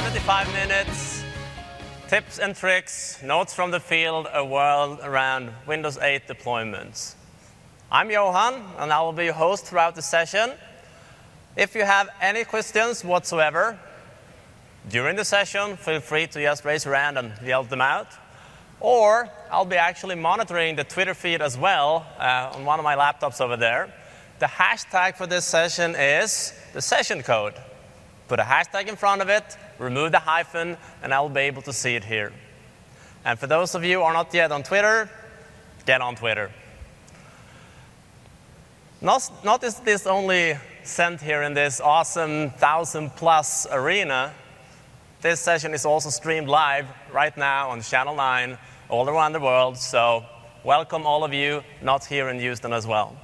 75 minutes, tips and tricks, notes from the field, a world around Windows 8 deployments. I'm Johan, and I will be your host throughout the session. If you have any questions whatsoever during the session, feel free to just raise your hand and yell them out. Or I'll be actually monitoring the Twitter feed as well on one of my laptops over there. The hashtag for this session is the session code. Put a hashtag in front of it, remove the hyphen, and I'll be able to see it here. And for those of you who are not yet on Twitter, get on Twitter. Not is this only sent here in this awesome 1,000-plus arena. This session is also streamed live right now on Channel 9 all around the world, so welcome all of you not here in Houston as well.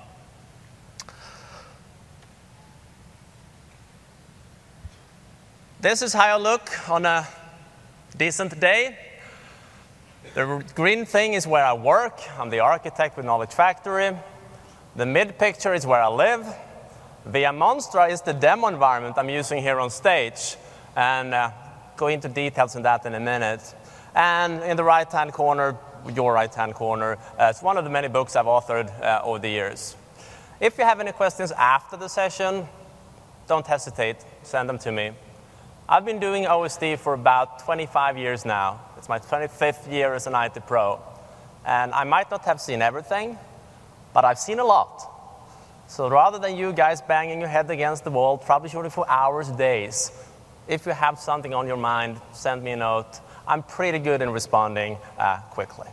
This is how I look on a decent day. The green thing is where I work. I'm the architect with Knowledge Factory. The mid picture is where I live. Via Monstra is the demo environment I'm using here on stage, and go into details on that in a minute. And in the right-hand corner, your right-hand corner, it's one of the many books I've authored over the years. If you have any questions after the session, don't hesitate, send them to me. I've been doing OSD for about 25 years now. It's my 25th year as an IT pro. And I might not have seen everything, but I've seen a lot. So rather than you guys banging your head against the wall, troubleshooting for hours, days, if you have something on your mind, send me a note. I'm pretty good in responding quickly.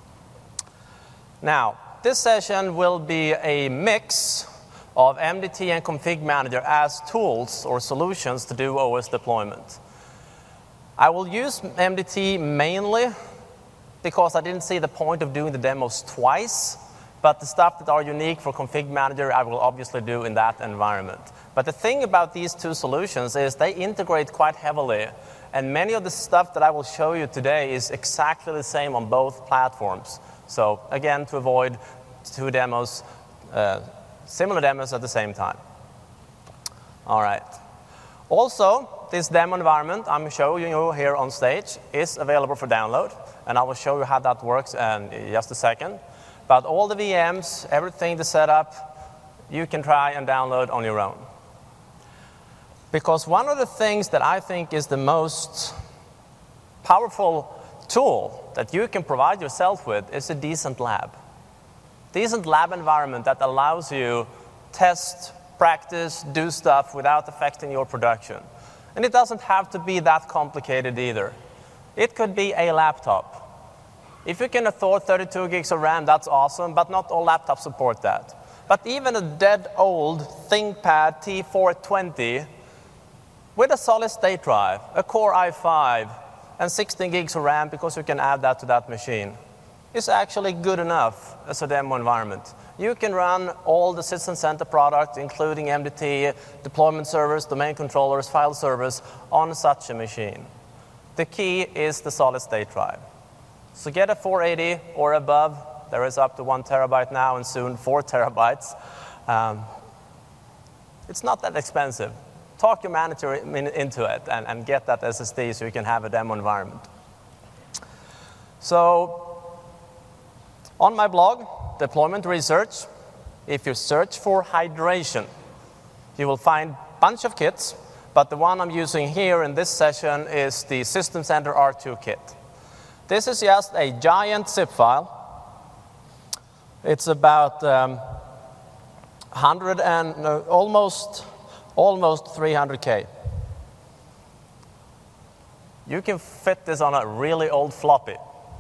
Now, this session will be a mix of MDT and Config Manager as tools or solutions to do OS deployment. I will use MDT mainly because I didn't see the point of doing the demos twice, but the stuff that are unique for Config Manager I will obviously do in that environment. But the thing about these two solutions is they integrate quite heavily, and many of the stuff that I will show you today is exactly the same on both platforms. So again, to avoid two demos, similar demos at the same time. All right. Also, this demo environment I'm showing you here on stage is available for download, and I will show you how that works in just a second. But all the VMs, everything, the setup, you can try and download on your own. Because one of the things that I think is the most powerful tool that you can provide yourself with is a decent lab. Decent lab environment that allows you test, practice, do stuff without affecting your production. And it doesn't have to be that complicated either. It could be a laptop. If you can afford 32 gigs of RAM, that's awesome, but not all laptops support that. But even a dead old ThinkPad T420 with a solid-state drive, a Core i5, and 16 gigs of RAM, because you can add that to that machine, is actually good enough as a demo environment. You can run all the System Center products, including MDT, deployment servers, domain controllers, file servers, on such a machine. The key is the solid-state drive. So get a 480 or above. There is up to 1 terabyte now, and soon 4 terabytes. It's not that expensive. Talk your manager into it and get that SSD so you can have a demo environment. So on my blog, Deployment Research, if you search for hydration, you will find a bunch of kits, but the one I'm using here in this session is the System Center R2 kit. This is just a giant zip file. It's about almost 300K. You can fit this on a really old floppy.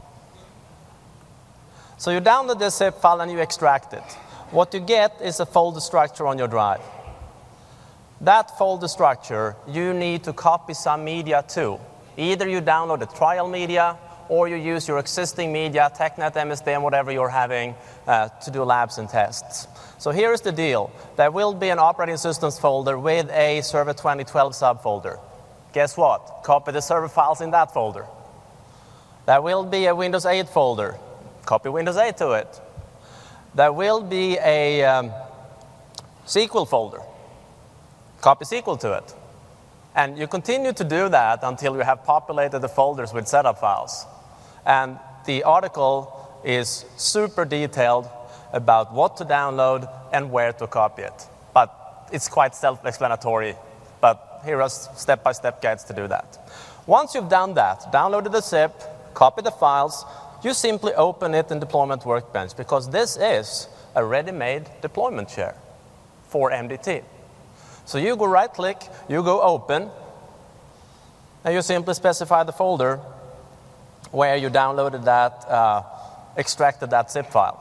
So you download this zip file and you extract it. What you get is a folder structure on your drive. That folder structure, you need to copy some media to. Either you download the trial media, or you use your existing media, TechNet, MSDN, whatever you're having, to do labs and tests. So here's the deal. There will be an operating systems folder with a Server 2012 subfolder. Guess what? Copy the server files in that folder. There will be a Windows 8 folder. Copy Windows 8 to it. There will be a SQL folder. Copy SQL to it. And you continue to do that until you have populated the folders with setup files. And the article is super detailed about what to download and where to copy it. But it's quite self-explanatory. But here are step-by-step guides to do that. Once you've done that, downloaded the zip, copied the files, you simply open it in Deployment Workbench, because this is a ready-made deployment share for MDT. So you go right-click, you go open, and you simply specify the folder where you downloaded that, extracted that zip file.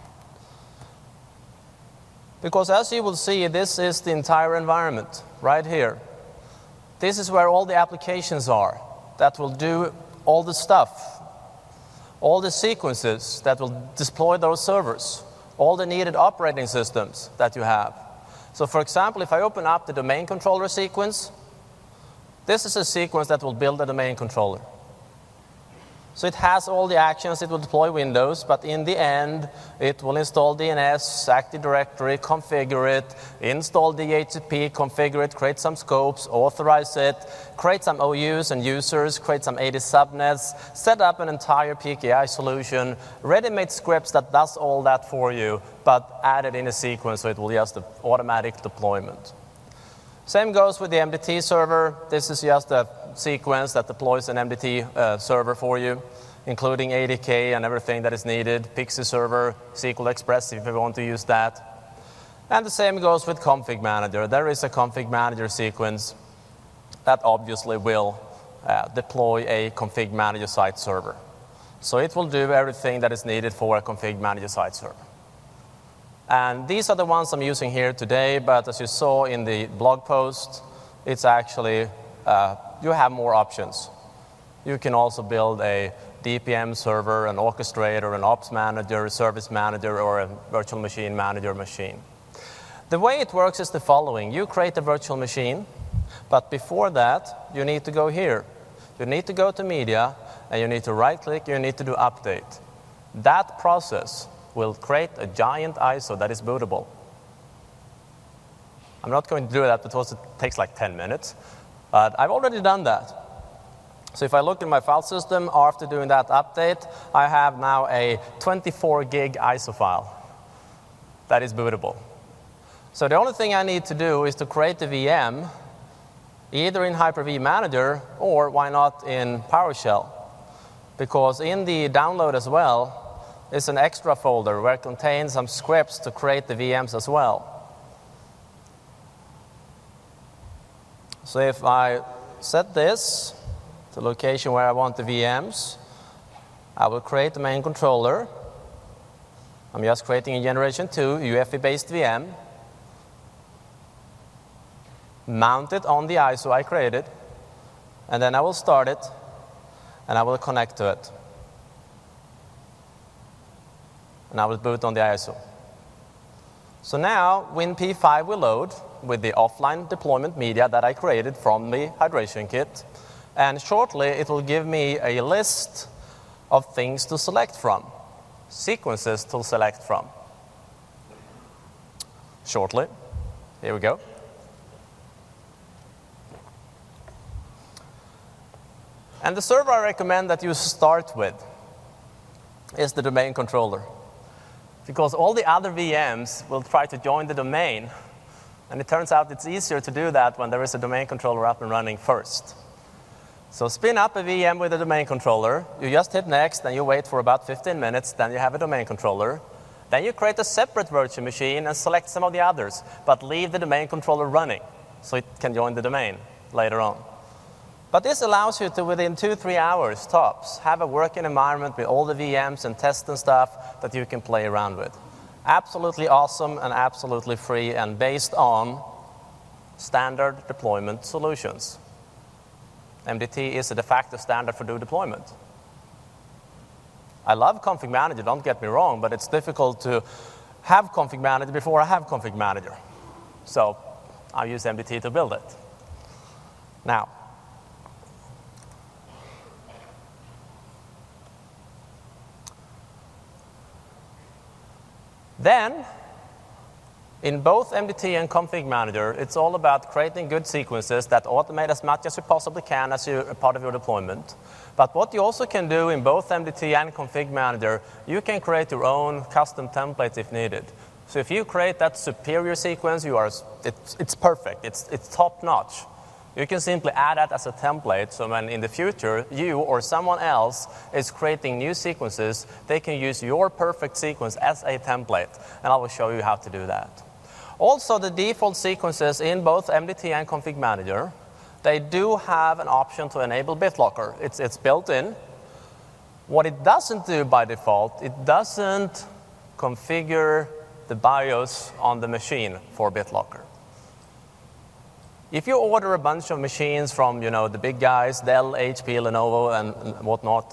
Because as you will see, this is the entire environment right here. This is where all the applications are that will do all the stuff, all the sequences that will deploy those servers, all the needed operating systems that you have. So for example, if I open up the domain controller sequence, this is a sequence that will build a domain controller. So it has all the actions, it will deploy Windows, but in the end, it will install DNS, Active Directory, configure it, install DHCP, configure it, create some scopes, authorize it, create some OUs and users, create some 80 subnets, set up an entire PKI solution, ready-made scripts that does all that for you, but added in a sequence so it will just automatic deployment. Same goes with the MDT server. This is just a sequence that deploys an MDT server for you, including ADK and everything that is needed, Pixie server, SQL Express if you want to use that. And the same goes with Config Manager. There is a Config Manager sequence that obviously will deploy a Config Manager site server. So it will do everything that is needed for a Config Manager site server. And these are the ones I'm using here today, but as you saw in the blog post, it's actually, you have more options. You can also build a DPM server, an orchestrator, an ops manager, a service manager, or a virtual machine manager machine. The way it works is the following. You create a virtual machine, but before that, you need to go here. You need to go to Media, and you need to right-click, you need to do Update. That process will create a giant ISO that is bootable. I'm not going to do that because it takes like 10 minutes, but I've already done that. So if I look in my file system, after doing that update, I have now a 24 gig ISO file that is bootable. So the only thing I need to do is to create a VM, either in Hyper-V Manager or why not in PowerShell, because in the download as well, is an extra folder where it contains some scripts to create the VMs as well. So if I set this to the location where I want the VMs, I will create the main controller. I'm just creating a Generation 2 UEFI-based VM, mount it on the ISO I created, and then I will start it, and I will connect to it. And I will boot on the ISO. So now WinP5 will load with the offline deployment media that I created from the hydration kit. And shortly, it will give me a list of things to select from, sequences to select from. Shortly. Here we go. And the server I recommend that you start with is the domain controller, because all the other VMs will try to join the domain, and it turns out it's easier to do that when there is a domain controller up and running first. So spin up a VM with a domain controller, you just hit next, and you wait for about 15 minutes, then you have a domain controller. Then you create a separate virtual machine and select some of the others, but leave the domain controller running, so it can join the domain later on. But this allows you to, within 2-3 hours tops, have a working environment with all the VMs and tests and stuff that you can play around with. Absolutely awesome and absolutely free and based on standard deployment solutions. MDT is a de facto standard for do deployment. I love Config Manager, don't get me wrong, but it's difficult to have Config Manager before I have Config Manager. So I use MDT to build it. Now, then, In both MDT and Config Manager, it's all about creating good sequences that automate as much as you possibly can as a part of your deployment. But what you also can do in both MDT and Config Manager, you can create your own custom templates if needed. So if you create that superior sequence, it's perfect, it's top-notch. You can simply add that as a template, so when in the future you or someone else is creating new sequences, they can use your perfect sequence as a template, and I will show you how to do that. Also, the default sequences in both MDT and Config Manager, they do have an option to enable BitLocker. It's built in. What it doesn't do by default, it doesn't configure the BIOS on the machine for BitLocker. If you order a bunch of machines from, the big guys, Dell, HP, Lenovo, and whatnot,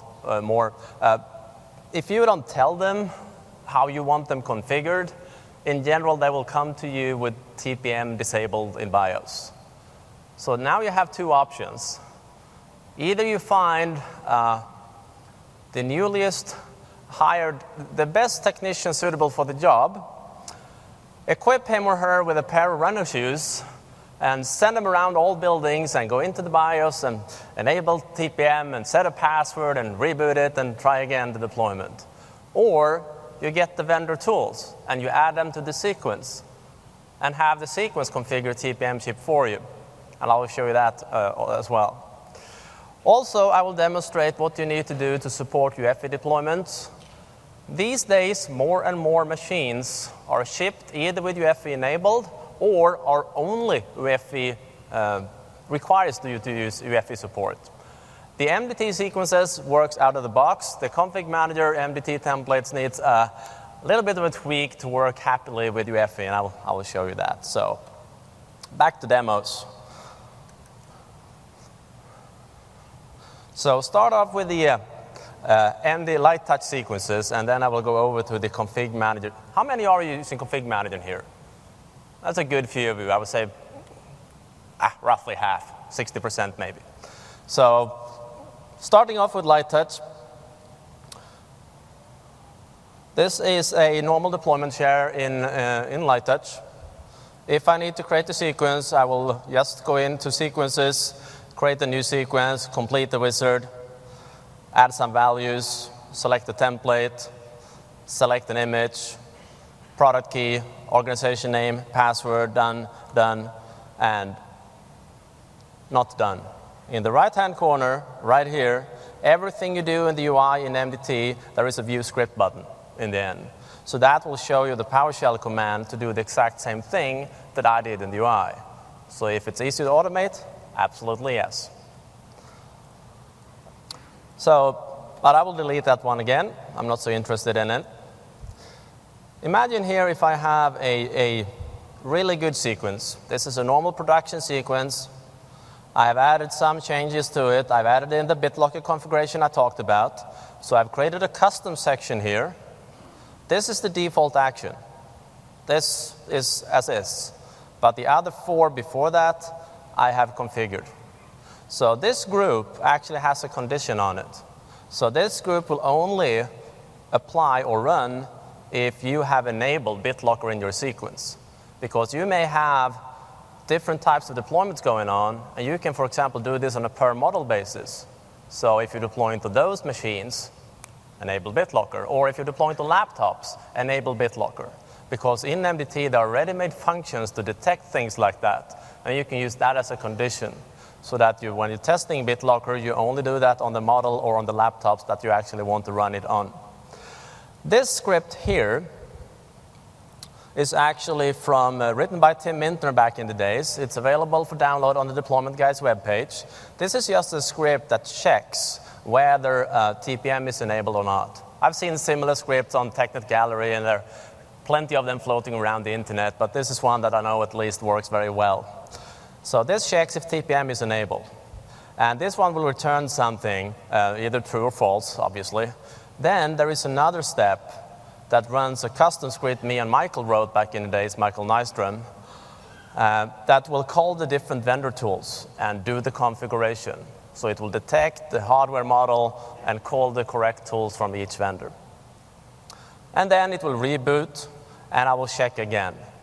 if you don't tell them how you want them configured, in general, they will come to you with TPM disabled in BIOS. So now you have two options. Either you find the newliest hired, the best technician suitable for the job, equip him or her with a pair of runner shoes, and send them around all buildings and go into the BIOS and enable TPM and set a password and reboot it and try again the deployment. Or you get the vendor tools and you add them to the sequence and have the sequence configure TPM chip for you. And I will show you that as well. Also, I will demonstrate what you need to do to support UEFI deployments. These days, more and more machines are shipped either with UEFI enabled or are only UEFI, requires you to use UEFI support. The MDT sequences works out of the box. The Config Manager MDT templates needs a little bit of a tweak to work happily with UEFI, and I will show you that. So, back to demos. So, start off with the MD light touch sequences, and then I will go over to the Config Manager. How many are you using Config Manager here? That's a good few of you. I would say roughly half, 60% maybe. So starting off with light touch, this is a normal deployment share in light touch. If I need to create a sequence, I will just go into sequences, create a new sequence, complete the wizard, add some values, select the template, select an image, product key, organization name, password, done, and not done. In the right-hand corner, right here, everything you do in the UI in MDT, there is a view script button in the end. So that will show you the PowerShell command to do the exact same thing that I did in the UI. So if it's easy to automate, absolutely yes. So, but I will delete that one again. I'm not so interested in it. Imagine here if I have a really good sequence. This is a normal production sequence. I have added some changes to it. I've added in the BitLocker configuration I talked about. So I've created a custom section here. This is the default action. This is as is. But the other 4 before that, I have configured. So this group actually has a condition on it. So this group will only apply or run if you have enabled BitLocker in your sequence. Because you may have different types of deployments going on, and you can, for example, do this on a per model basis. So if you're deploying to those machines, enable BitLocker. Or if you're deploying to laptops, enable BitLocker. Because in MDT, there are ready-made functions to detect things like that. And you can use that as a condition. So that when you're testing BitLocker, you only do that on the model or on the laptops that you actually want to run it on. This script here is actually written by Tim Mintner back in the days. It's available for download on the Deployment Guys webpage. This is just a script that checks whether TPM is enabled or not. I've seen similar scripts on TechNet Gallery, and there are plenty of them floating around the internet, but this is one that I know at least works very well. So this checks if TPM is enabled. And this one will return something, either true or false, obviously. Then there is another step that runs a custom script me and Michael wrote back in the days, Michael Nystrom, that will call the different vendor tools and do the configuration. So it will detect the hardware model and call the correct tools from each vendor. And then it will reboot, and I will check again.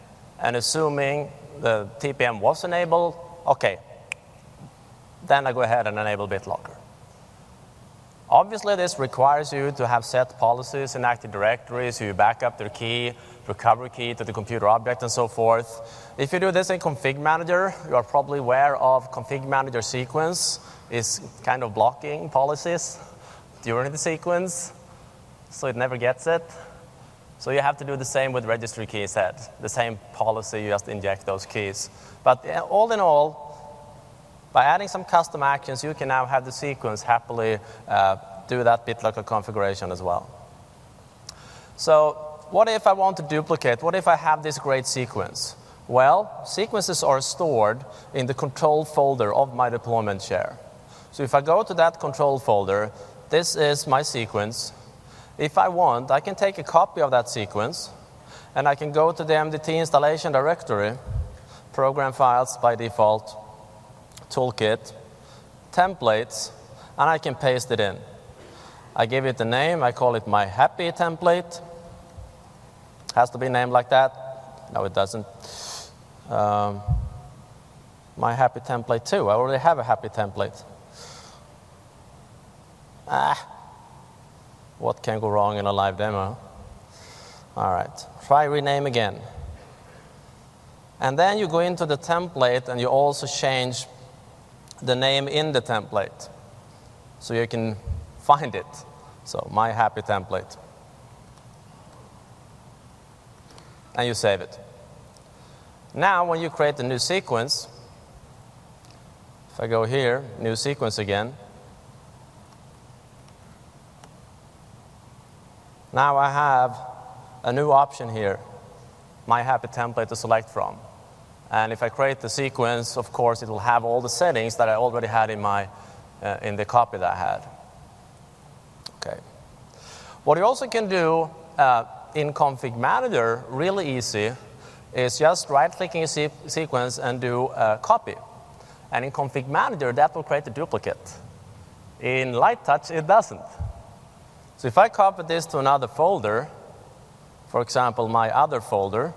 and assuming the TPM was enabled, okay, then I go ahead and enable BitLocker. Obviously, this requires you to have set policies in Active Directory, so you back up their key, recovery key to the computer object, and so forth. If you do this in Config Manager, you are probably aware of Config Manager sequence is kind of blocking policies during the sequence, so it never gets it. So you have to do the same with registry key set, the same policy, you just inject those keys. But all in all, by adding some custom actions, you can now have the sequence happily do that BitLocker configuration as well. So what if I want to duplicate? What if I have this great sequence? Well, sequences are stored in the control folder of my deployment share. So if I go to that control folder, this is my sequence. If I want, I can take a copy of that sequence, and I can go to the MDT installation directory, program files by default, toolkit, templates, and I can paste it in. I give it a name. I call it my happy template. Has to be named like that? No, it doesn't. My happy template 2. I already have a happy template. What can go wrong in a live demo? All right, try rename again. And then you go into the template and you also change the name in the template so you can find it. So my happy template. And you save it. Now when you create a new sequence, if I go here, new sequence again, now I have a new option here, my happy template to select from. And if I create the sequence, of course, it will have all the settings that I already had in my in the copy that I had. Okay. What you also can do in Config Manager, really easy, is just right-clicking a sequence and do a copy. And in Config Manager, that will create a duplicate. In Light Touch, it doesn't. So if I copy this to another folder, for example, my other folder,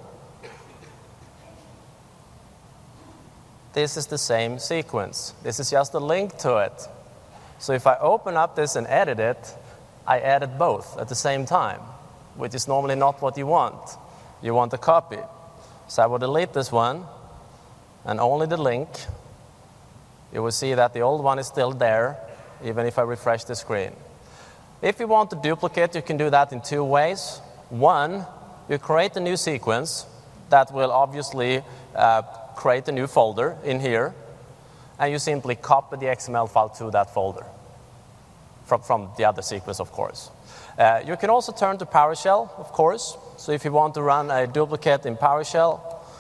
this is the same sequence. This is just a link to it. So if I open up this and edit it, I edit both at the same time, which is normally not what you want. You want a copy. So I will delete this one, and only the link. You will see that the old one is still there, even if I refresh the screen. If you want to duplicate, you can do that in two ways. One, you create a new sequence that will obviously create a new folder in here, and you simply copy the XML file to that folder from the other sequence, of course. You can also turn to PowerShell, of course. So if you want to run a duplicate in PowerShell,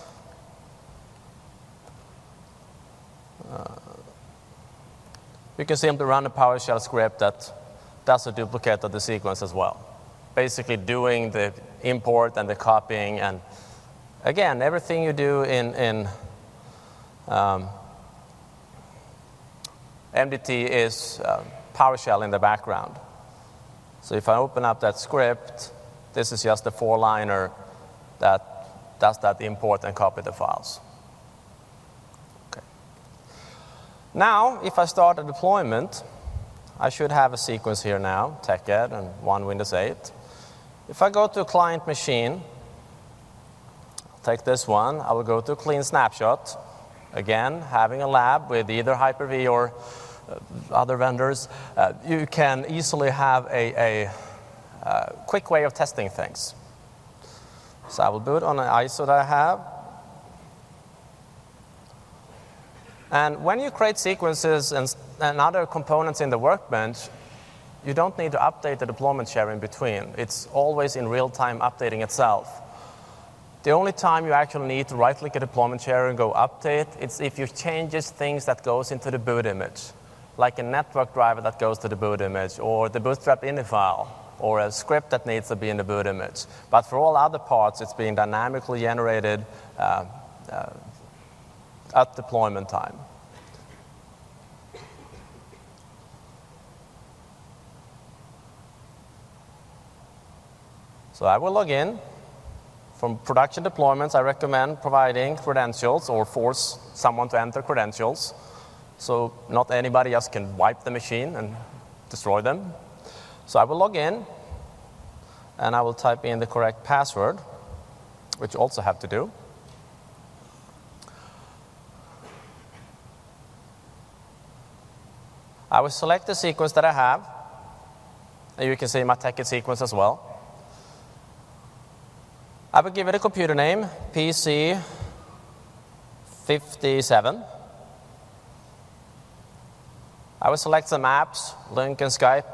you can simply run a PowerShell script that does a duplicate of the sequence as well. Basically doing the import and the copying, and again, everything you do in MDT is PowerShell in the background. So if I open up that script, this is just a 4-liner that does that import and copy the files. Okay. Now, if I start a deployment, I should have a sequence here now, TechEd and one Windows 8. If I go to a client machine, I'll take this one, I will go to a clean snapshot. Again, having a lab with either Hyper-V or other vendors, you can easily have a quick way of testing things. So I will boot on an ISO that I have. And when you create sequences and other components in the workbench, you don't need to update the deployment share in between. It's always in real time updating itself. The only time you actually need to right-click a deployment share and go update, it's if you changes things that goes into the boot image, like a network driver that goes to the boot image, or the bootstrap ini file, or a script that needs to be in the boot image. But for all other parts, it's being dynamically generated at deployment time. So I will log in. For production deployments, I recommend providing credentials or force someone to enter credentials. So not anybody else can wipe the machine and destroy them. So I will log in, and I will type in the correct password, which you also have to do. I will select the sequence that I have, and you can see my TechIt sequence as well. I will give it a computer name, PC57. I will select some apps, Lync and Skype,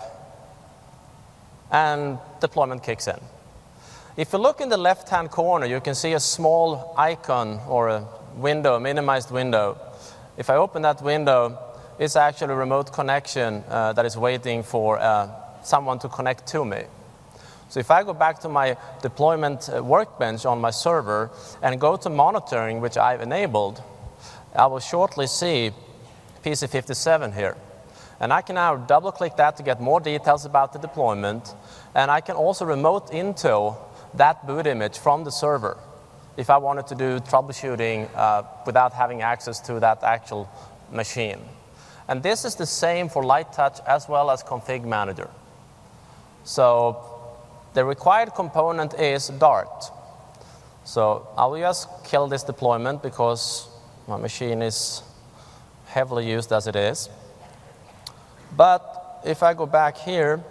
and deployment kicks in. If you look in the left-hand corner, you can see a small icon or a window, minimized window. If I open that window, it's actually a remote connection that is waiting for someone to connect to me. So if I go back to my deployment workbench on my server and go to monitoring, which I've enabled, I will shortly see PC57 here. And I can now double-click that to get more details about the deployment. And I can also remote into that boot image from the server if I wanted to do troubleshooting without having access to that actual machine. And this is the same for Light Touch as well as Config Manager. So the required component is Dart. So I will just kill this deployment because my machine is heavily used as it is. But if I go back here,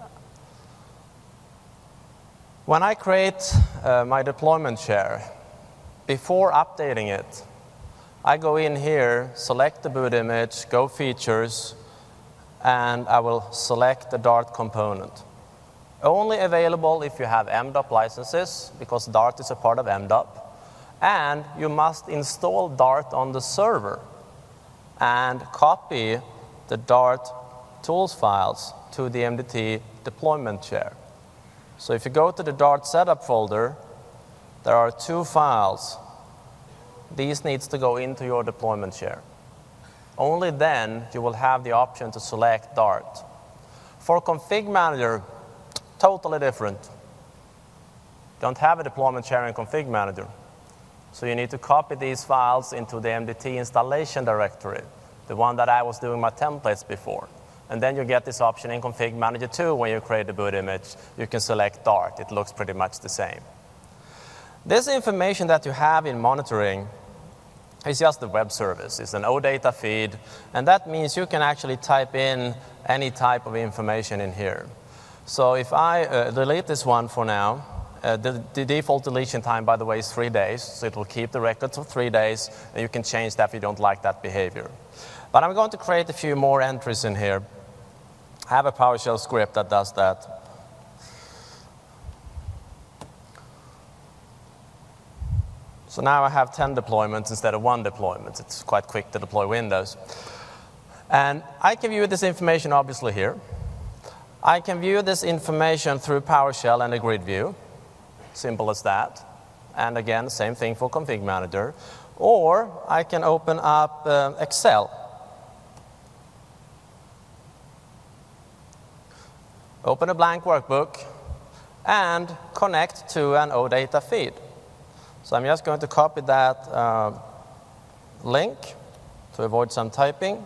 when I create my deployment share, before updating it, I go in here, select the boot image, go features, and I will select the Dart component. Only available if you have MDOP licenses, because Dart is a part of MDOP. And you must install Dart on the server and copy the Dart tools files to the MDT deployment share. So if you go to the Dart setup folder, there are 2 files. These needs to go into your deployment share. Only then you will have the option to select Dart. For Config Manager, totally different. Don't have a deployment share in Config Manager. So you need to copy these files into the MDT installation directory, the one that I was doing my templates before. And then you get this option in Config Manager too. When you create the boot image, you can select Dart. It looks pretty much the same. This information that you have in monitoring is just the web service. It's an OData feed, and that means you can actually type in any type of information in here. So if I delete this one for now, the default deletion time, by the way, is 3 days, so it will keep the records for 3 days, and you can change that if you don't like that behavior. But I'm going to create a few more entries in here. I have a PowerShell script that does that. So now I have 10 deployments instead of 1 deployment. It's quite quick to deploy Windows. And I can view this information obviously here. I can view this information through PowerShell and a grid view. Simple as that. And again, same thing for Config Manager. Or I can open up Excel. Open a blank workbook and connect to an OData feed. So I'm just going to copy that link to avoid some typing.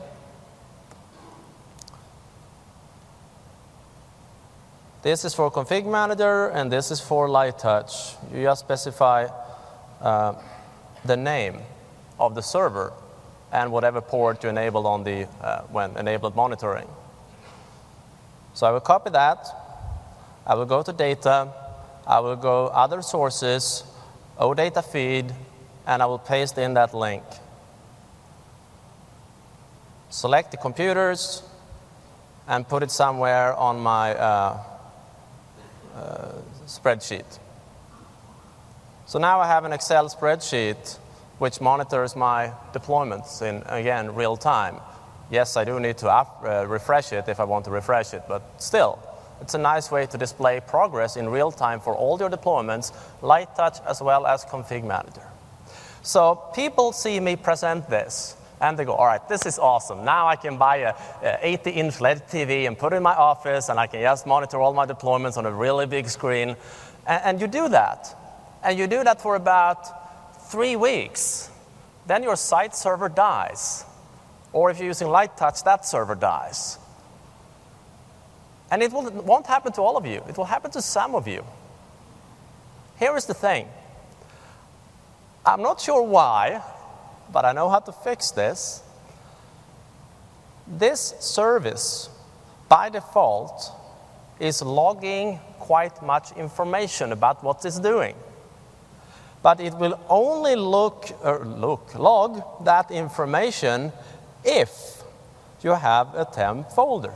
This is for Config Manager, and this is for Light Touch. You just specify the name of the server and whatever port you enabled on the when enabled monitoring. So I will copy that. I will go to Data. I will go Other Sources, OData Feed, and I will paste in that link. Select the computers and put it somewhere on my spreadsheet. So now I have an Excel spreadsheet which monitors my deployments in, again, real time. Yes, I do need to refresh it if I want to refresh it, but still, it's a nice way to display progress in real time for all your deployments, Light Touch as well as Config Manager. So people see me present this, and they go, all right, this is awesome. Now I can buy a 80-inch LED TV and put it in my office, and I can just monitor all my deployments on a really big screen. And you do that. And you do that for about 3 weeks. Then your site server dies. Or if you're using light touch, that server dies. And it won't happen to all of you. It will happen to some of you. Here is the thing. I'm not sure why, but I know how to fix this. This service, by default, is logging quite much information about what it's doing. But it will only log that information if you have a temp folder.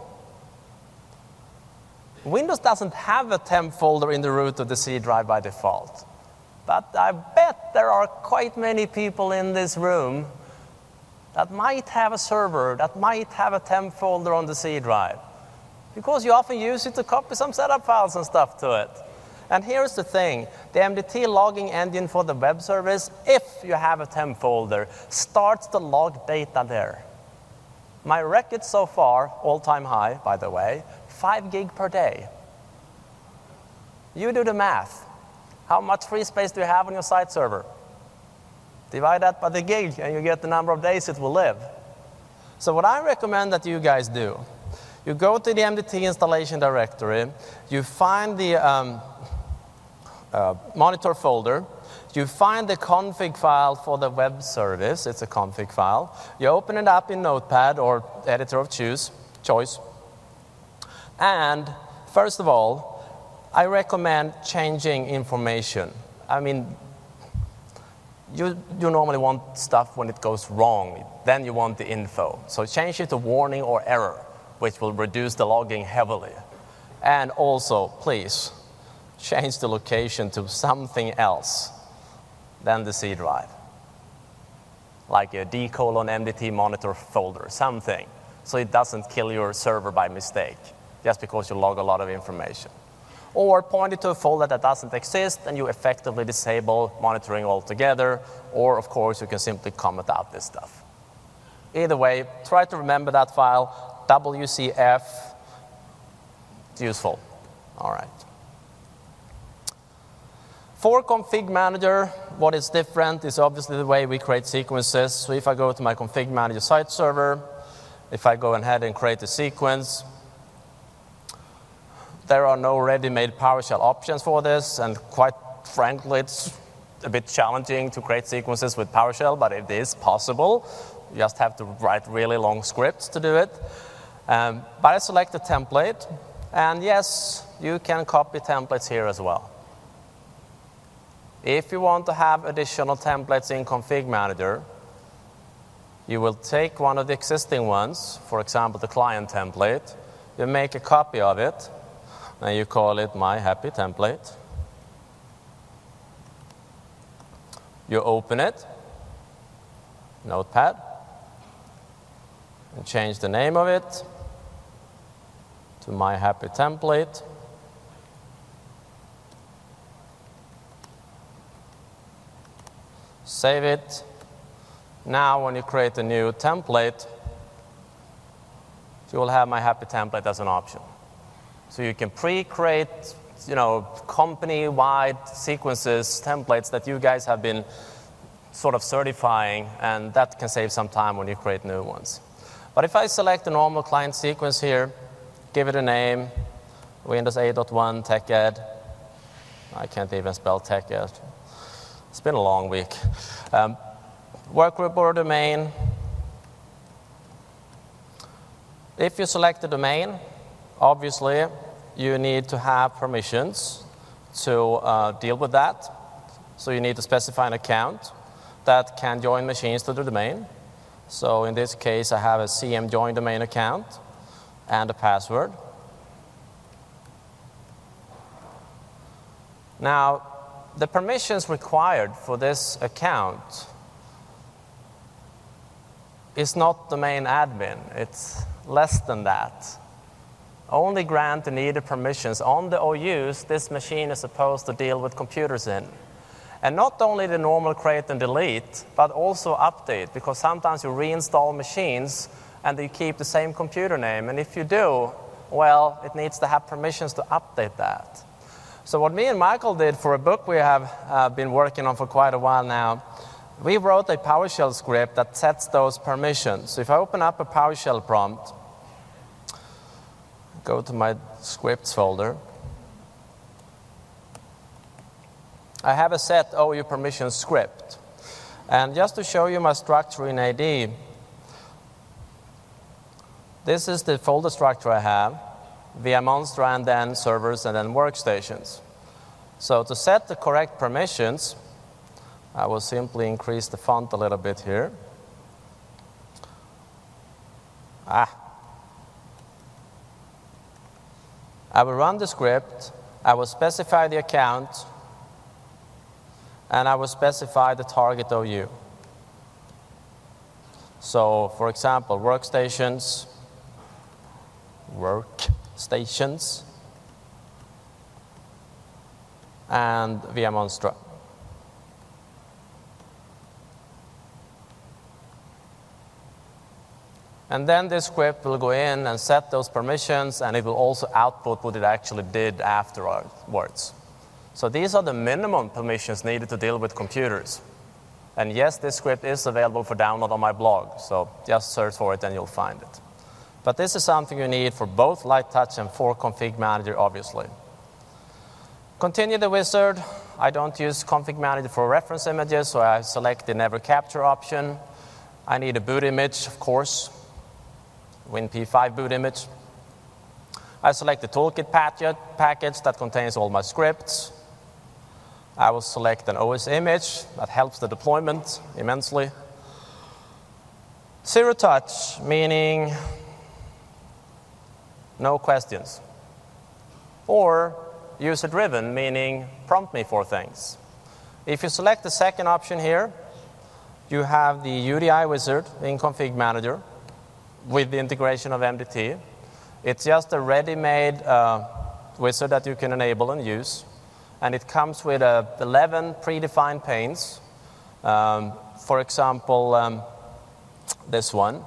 Windows doesn't have a temp folder in the root of the C drive by default. But I bet there are quite many people in this room that might have a server, that might have a temp folder on the C drive. Because you often use it to copy some setup files and stuff to it. And here's the thing, the MDT logging engine for the web service, if you have a temp folder, starts to log data there. My record so far, all-time high, by the way, 5 gig per day. You do the math. How much free space do you have on your site server? Divide that by the gig and you get the number of days it will live. So what I recommend that you guys do, you go to the MDT installation directory, you find the monitor folder, you find the config file for the web service, it's a config file, you open it up in Notepad or editor of choice, and first of all, I recommend changing information. I mean, you normally want stuff when it goes wrong, then you want the info. So change it to warning or error, which will reduce the logging heavily. And also, please, change the location to something else than the C drive. Like a d:\MDT monitor folder, something. So it doesn't kill your server by mistake, just because you log a lot of information. Or point it to a folder that doesn't exist and you effectively disable monitoring altogether. Or, of course, you can simply comment out this stuff. Either way, try to remember that file, WCF. It's useful. All right. For Config Manager, what is different is obviously the way we create sequences. So if I go to my Config Manager site server, if I go ahead and create a sequence, there are no ready-made PowerShell options for this, and quite frankly, it's a bit challenging to create sequences with PowerShell, but it is possible. You just have to write really long scripts to do it. But I select a template, and yes, you can copy templates here as well. If you want to have additional templates in Config Manager, you will take one of the existing ones, for example, the client template, you make a copy of it, and you call it My Happy Template. You open it, Notepad, and change the name of it to My Happy Template. Save it. Now when you create a new template, you will have My Happy Template as an option. So you can pre-create, company-wide sequences, templates that you guys have been sort of certifying, and that can save some time when you create new ones. But if I select a normal client sequence here, give it a name, Windows 8.1 TechEd. I can't even spell TechEd. It's been a long week. Workgroup or domain. If you select a domain, obviously, you need to have permissions to deal with that. So you need to specify an account that can join machines to the domain. So in this case, I have a CM join domain account and a password. Now, the permissions required for this account is not domain admin. It's less than that. Only grant the needed permissions on the OUs this machine is supposed to deal with computers in. And not only the normal create and delete, but also update, because sometimes you reinstall machines and you keep the same computer name. And if you do, well, it needs to have permissions to update that. So what me and Michael did for a book we have been working on for quite a while now, we wrote a PowerShell script that sets those permissions. So if I open up a PowerShell prompt, go to my scripts folder, I have a set OU permission script. And just to show you my structure in AD, this is the folder structure I have, via Monstra and then servers and then workstations. So to set the correct permissions, I will simply increase the font a little bit here. I will run the script, I will specify the account, and I will specify the target OU. So, for example, workstations, and via Monstra. And then this script will go in and set those permissions, and it will also output what it actually did afterwards. So these are the minimum permissions needed to deal with computers. And yes, this script is available for download on my blog, so just search for it and you'll find it. But this is something you need for both Light Touch and for Config Manager, obviously. Continue the wizard. I don't use Config Manager for reference images, so I select the Never Capture option. I need a boot image, of course, WinP5 boot image. I select the toolkit package that contains all my scripts. I will select an OS image that helps the deployment immensely. Zero touch, meaning no questions. Or user-driven, meaning prompt me for things. If you select the second option here, you have the UDI wizard in Config Manager with the integration of MDT. It's just a ready-made wizard that you can enable and use. And it comes with 11 predefined panes. For example, this one.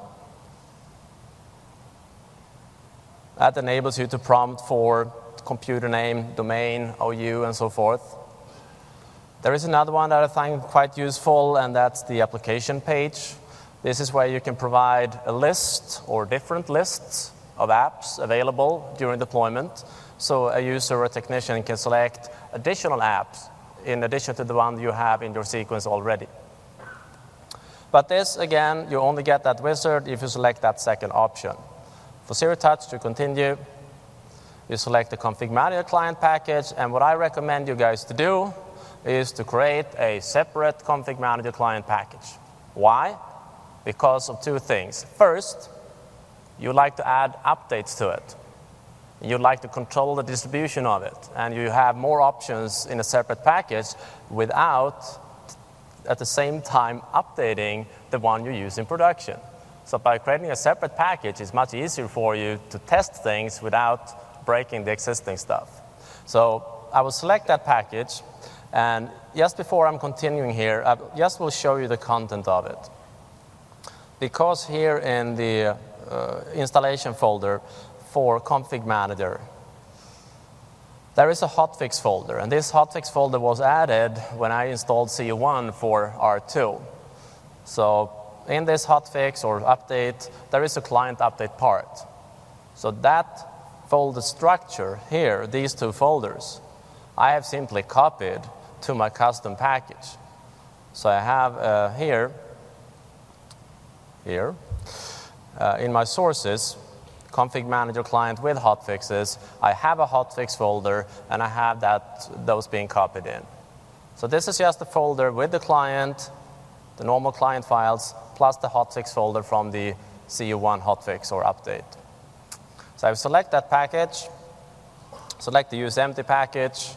That enables you to prompt for computer name, domain, OU, and so forth. There is another one that I find quite useful, and that's the application page. This is where you can provide a list or different lists of apps available during deployment. So a user or a technician can select additional apps in addition to the one you have in your sequence already. But this, again, you only get that wizard if you select that second option. For Zero Touch to continue, you select the Config Manager client package, and what I recommend you guys to do is to create a separate Config Manager client package. Why? Because of two things. First, you like to add updates to it. You'd like to control the distribution of it, and you have more options in a separate package without, at the same time, updating the one you use in production. So by creating a separate package, it's much easier for you to test things without breaking the existing stuff. So I will select that package, and just before I'm continuing here, I just will show you the content of it. Because here in the installation folder for Config Manager, there is a hotfix folder, and this hotfix folder was added when I installed CU1 for R2. So in this hotfix or update, there is a client update part. So that folder structure here, these two folders, I have simply copied to my custom package. So I have here, in my sources, Config Manager client with hotfixes, I have a hotfix folder, and I have those being copied in. So this is just a folder with the client, the normal client files, plus the hotfix folder from the CU1 hotfix or update. So I select that package, select the use empty package,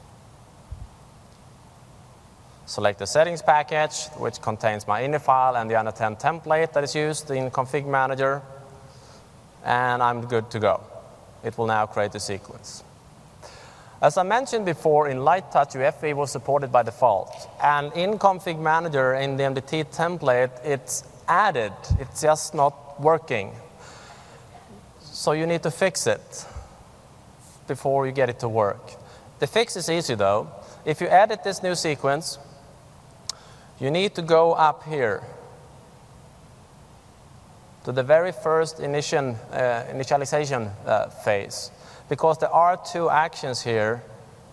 select the settings package, which contains my ini file and the unattend template that is used in Config Manager, and I'm good to go. It will now create the sequence. As I mentioned before, in Light Touch, UEFI was supported by default. And in Config Manager, in the MDT template, it's added. It's just not working. So you need to fix it before you get it to work. The fix is easy though. If you edit this new sequence, you need to go up here to the very first initialization phase, because there are two actions here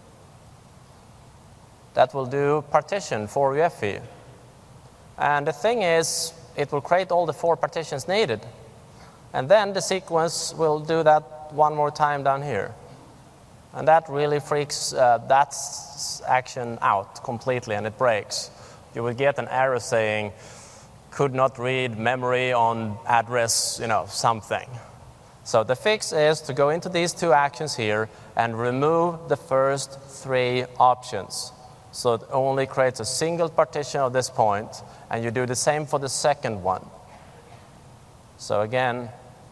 that will do partition for UEFI. And the thing is, it will create all the 4 partitions needed. And then the sequence will do that one more time down here. And that really freaks that action out completely, and it breaks. You will get an error saying, could not read memory on address, something. So the fix is to go into these 2 actions here and remove the first 3 options. So it only creates a single partition of this point, and you do the same for the second one. So again,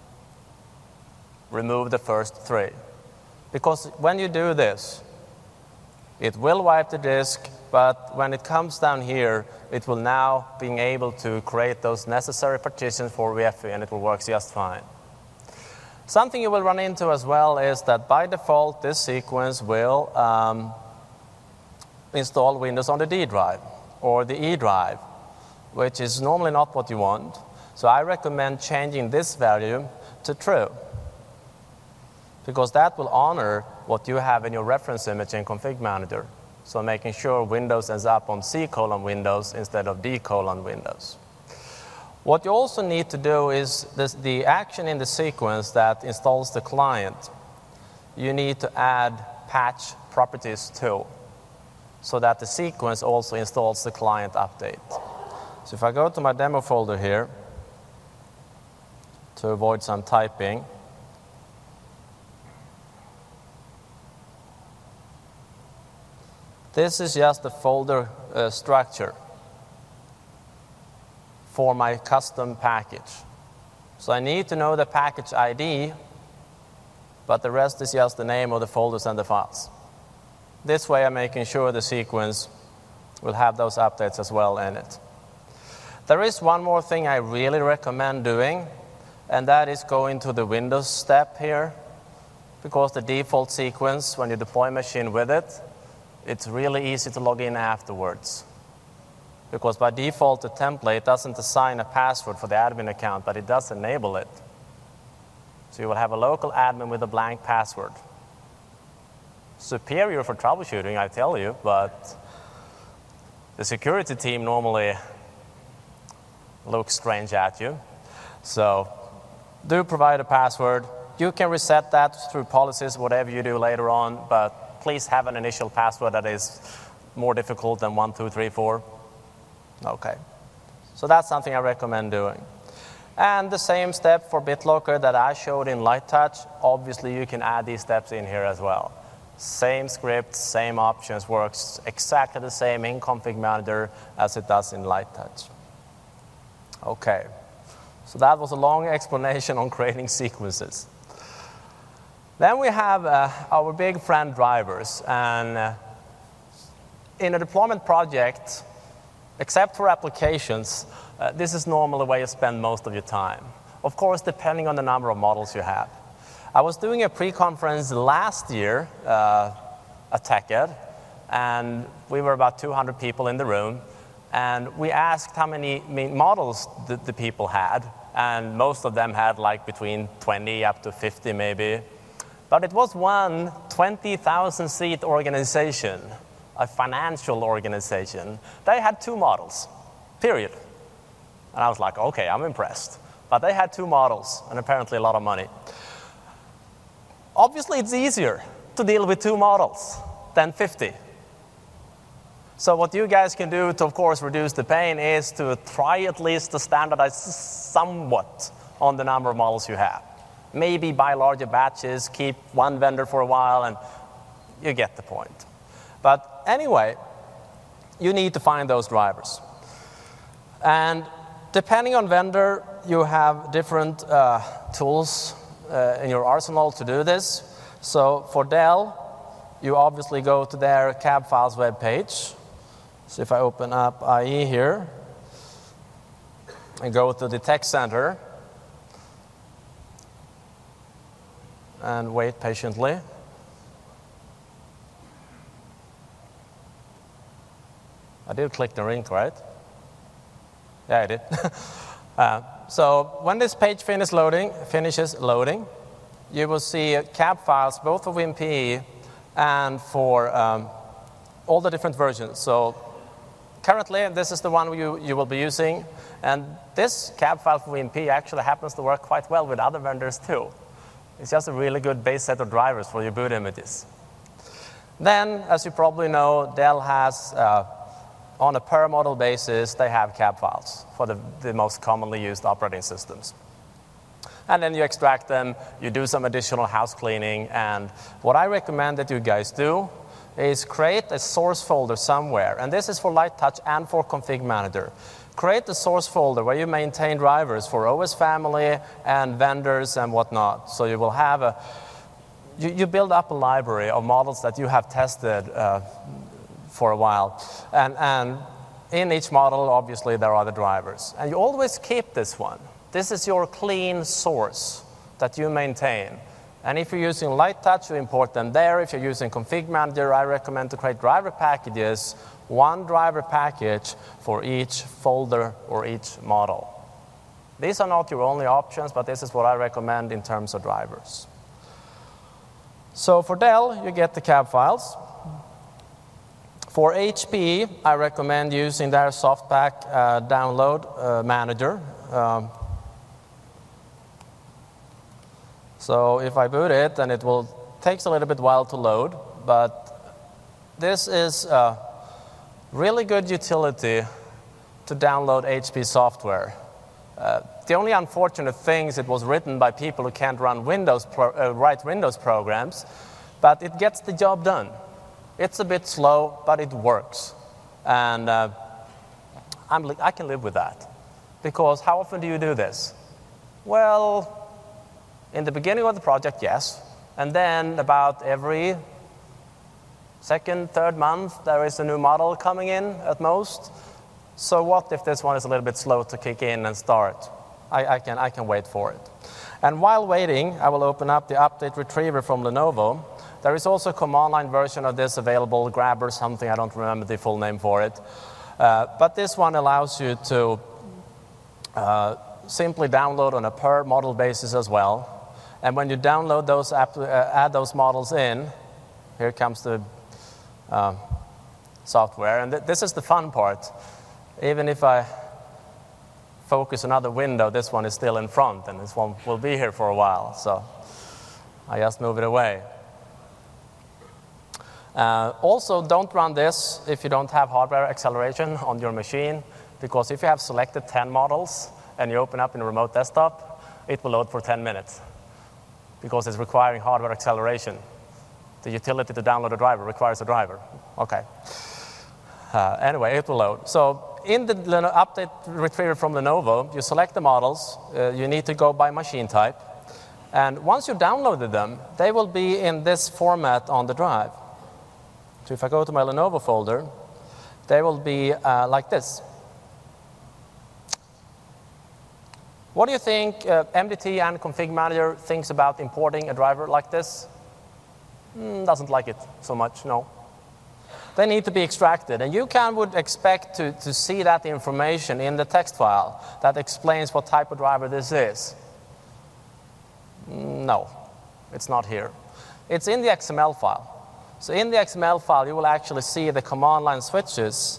remove the first 3. Because when you do this, it will wipe the disk, but when it comes down here, it will now be able to create those necessary partitions for UEFI, and it will work just fine. Something you will run into as well is that by default, this sequence will install Windows on the D drive or the E drive, which is normally not what you want. So I recommend changing this value to true, because that will honor what you have in your reference image in Config Manager. So making sure Windows ends up on C:Windows instead of D:Windows. What you also need to do is the action in the sequence that installs the client, you need to add patch properties to, so that the sequence also installs the client update. So if I go to my demo folder here, to avoid some typing, this is just the folder structure for my custom package. So I need to know the package ID, but the rest is just the name of the folders and the files. This way I'm making sure the sequence will have those updates as well in it. There is one more thing I really recommend doing, and that is going to the Windows step here, because the default sequence, when you deploy a machine with it, it's really easy to log in afterwards. Because by default, the template doesn't assign a password for the admin account, but it does enable it. So you will have a local admin with a blank password. Superior for troubleshooting, I tell you, but the security team normally looks strange at you. So do provide a password. You can reset that through policies, whatever you do later on, but please have an initial password that is more difficult than 1, 2, 3, 4. Okay. So that's something I recommend doing. And the same step for BitLocker that I showed in Light Touch, obviously you can add these steps in here as well. Same script, same options, works exactly the same in Config Manager as it does in Light Touch. Okay. So that was a long explanation on creating sequences. Then we have our big friend drivers. And in a deployment project, except for applications, this is normally where you spend most of your time. Of course, depending on the number of models you have. I was doing a pre-conference last year at TechEd, and we were about 200 people in the room, and we asked how many models the people had, and most of them had like between 20 up to 50 maybe. But it was one 20,000 seat organization, a financial organization. They had 2 models, period. And I was like, okay, I'm impressed. But they had 2 models, and apparently a lot of money. Obviously, it's easier to deal with 2 models than 50. So what you guys can do to, of course, reduce the pain is to try at least to standardize somewhat on the number of models you have. Maybe buy larger batches, keep one vendor for a while, and you get the point. But anyway, you need to find those drivers. And depending on vendor, you have different tools in your arsenal to do this. So for Dell, you obviously go to their cab files web page. So if I open up IE here and go to the Tech Center and wait patiently. did click the link, right? Yeah, I did. So when this page finishes loading, you will see cab files, both for WinPE and for all the different versions. So currently, this is the one you will be using. And this cab file for WinPE actually happens to work quite well with other vendors too. It's just a really good base set of drivers for your boot images. Then, as you probably know, Dell has, on a per model basis, they have cab files for the most commonly used operating systems. And then you extract them, you do some additional house cleaning, and what I recommend that you guys do is create a source folder somewhere. And this is for Light Touch and for Config Manager. Create a source folder where you maintain drivers for OS family and vendors and whatnot. So you will have you build up a library of models that you have tested for a while. And in each model, obviously, there are the drivers. And you always keep this one. This is your clean source that you maintain. And if you're using Light Touch, you import them there. If you're using Config Manager, I recommend to create driver packages, one driver package for each folder or each model. These are not your only options, but this is what I recommend in terms of drivers. So for Dell, you get the cab files. For HP, I recommend using their Softpak download manager. So if I boot it, then it will takes a little bit while to load, but this is a really good utility to download HP software. The only unfortunate thing is it was written by people who can't run write Windows programs, but it gets the job done. It's a bit slow, but it works. And I can live with that. Because how often do you do this? Well, in the beginning of the project, yes. And then about every second, third month, there is a new model coming in at most. So what if this one is a little bit slow to kick in and start? I can wait for it. And while waiting, I will open up the Update Retriever from Lenovo. There is also a command line version of this available, Grab or something, I don't remember the full name for it. But this one allows you to simply download on a per model basis as well. And when you download those, add those models in, here comes the software. And this is the fun part. Even if I focus another window, this one is still in front, and this one will be here for a while. So I just move it away. Also, don't run this if you don't have hardware acceleration on your machine, because if you have selected 10 models and you open up in a remote desktop, it will load for 10 minutes because it's requiring hardware acceleration. The utility to download a driver requires a driver. Okay. Anyway, it will load. So in the Update Retriever from Lenovo, you select the models. You need to go by machine type. And once you've downloaded them, they will be in this format on the drive. So if I go to my Lenovo folder, they will be like this. What do you think MDT and Config Manager thinks about importing a driver like this? Doesn't like it so much, no. They need to be extracted, and you would expect to see that information in the text file that explains what type of driver this is. No, it's not here. It's in the XML file. So in the XML file, you will actually see the command line switches,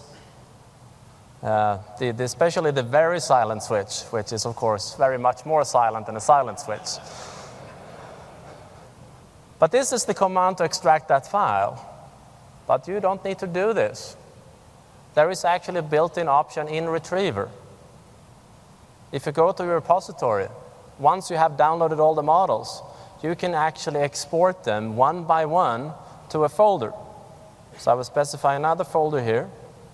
especially the very silent switch, which is, of course, very much more silent than a silent switch. But this is the command to extract that file. But you don't need to do this. There is actually a built-in option in Retriever. If you go to your repository, once you have downloaded all the models, you can actually export them one by one to a folder. So I will specify another folder here.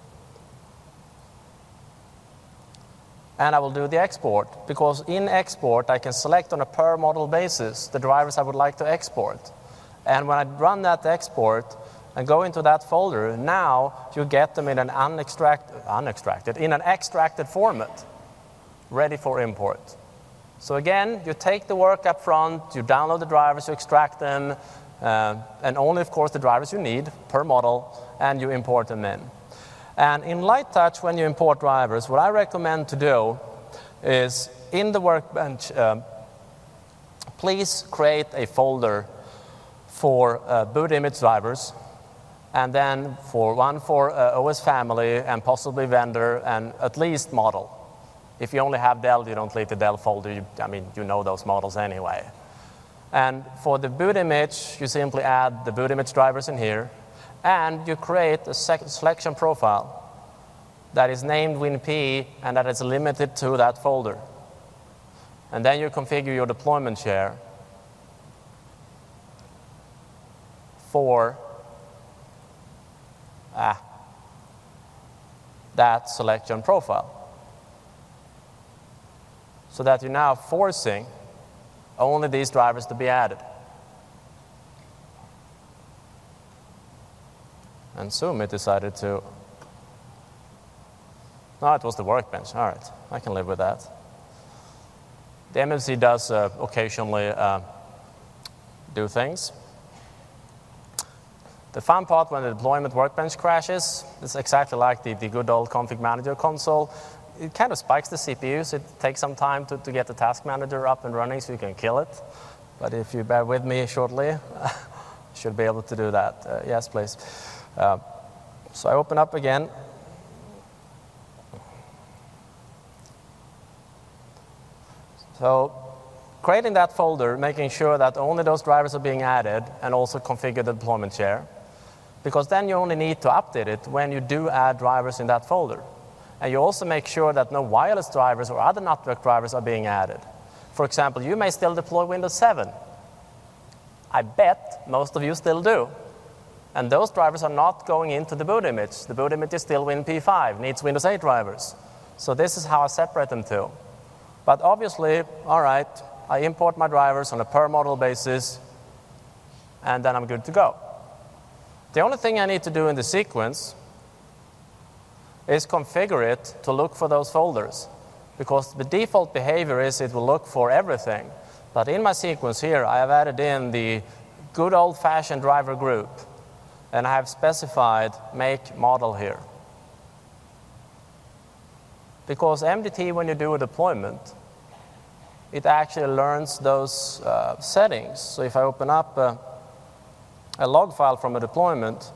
And I will do the export, because in export, I can select on a per model basis the drivers I would like to export. And when I run that export and go into that folder, now you get them in an extracted format, ready for import. So again, you take the work up front, you download the drivers, you extract them, and only, of course, the drivers you need per model, and you import them in. And in Light Touch, when you import drivers, what I recommend to do is in the workbench, please create a folder for boot image drivers, and then one for OS family and possibly vendor and at least model. If you only have Dell, you don't leave the Dell folder. You know those models anyway. And for the boot image, you simply add the boot image drivers in here, and you create a selection profile that is named WinP and that is limited to that folder. And then you configure your deployment share for that selection profile, so that you're now forcing only these drivers to be added. And Zoom, it decided to... No, it was the workbench. All right, I can live with that. The MMC does occasionally do things. The fun part when the deployment workbench crashes is exactly like the good old config manager console. It kind of spikes the CPU, so it takes some time to get the task manager up and running so you can kill it. But if you bear with me shortly, you should be able to do that. Yes, please. So I open up again. So creating that folder, making sure that only those drivers are being added, and also configure the deployment share. Because then you only need to update it when you do add drivers in that folder. And you also make sure that no wireless drivers or other network drivers are being added. For example, you may still deploy Windows 7. I bet most of you still do. And those drivers are not going into the boot image. The boot image is still WinP5, needs Windows 8 drivers. So this is how I separate them too. But obviously, all right, I import my drivers on a per model basis, and then I'm good to go. The only thing I need to do in the sequence is configure it to look for those folders, because the default behavior is it will look for everything. But in my sequence here, I have added in the good old-fashioned driver group, and I have specified make model here. Because MDT, when you do a deployment, it actually learns those settings. So if I open up a log file from a deployment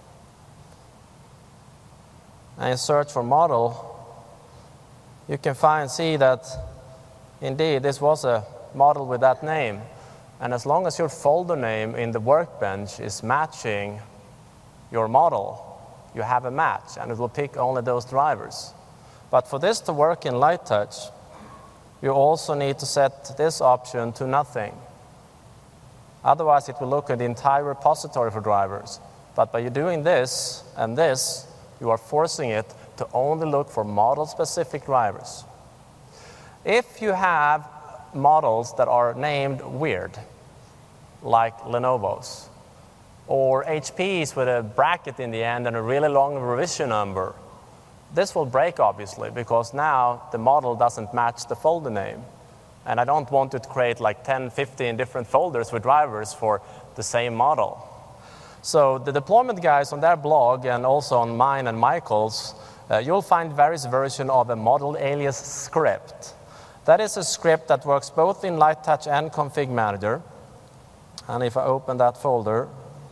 and search for model, you can see that indeed this was a model with that name. And as long as your folder name in the workbench is matching your model, you have a match, and it will pick only those drivers. But for this to work in Light Touch, you also need to set this option to nothing. Otherwise, it will look at the entire repository for drivers. But by doing this and this, you are forcing it to only look for model-specific drivers. If you have models that are named weird, like Lenovo's, or HPs with a bracket in the end and a really long revision number, this will break, obviously, because now the model doesn't match the folder name. And I don't want to create like 10, 15 different folders with drivers for the same model. So the deployment guys on their blog, and also on mine and Michael's, you'll find various versions of a model alias script. That is a script that works both in Light Touch and Config Manager. And if I open that folder,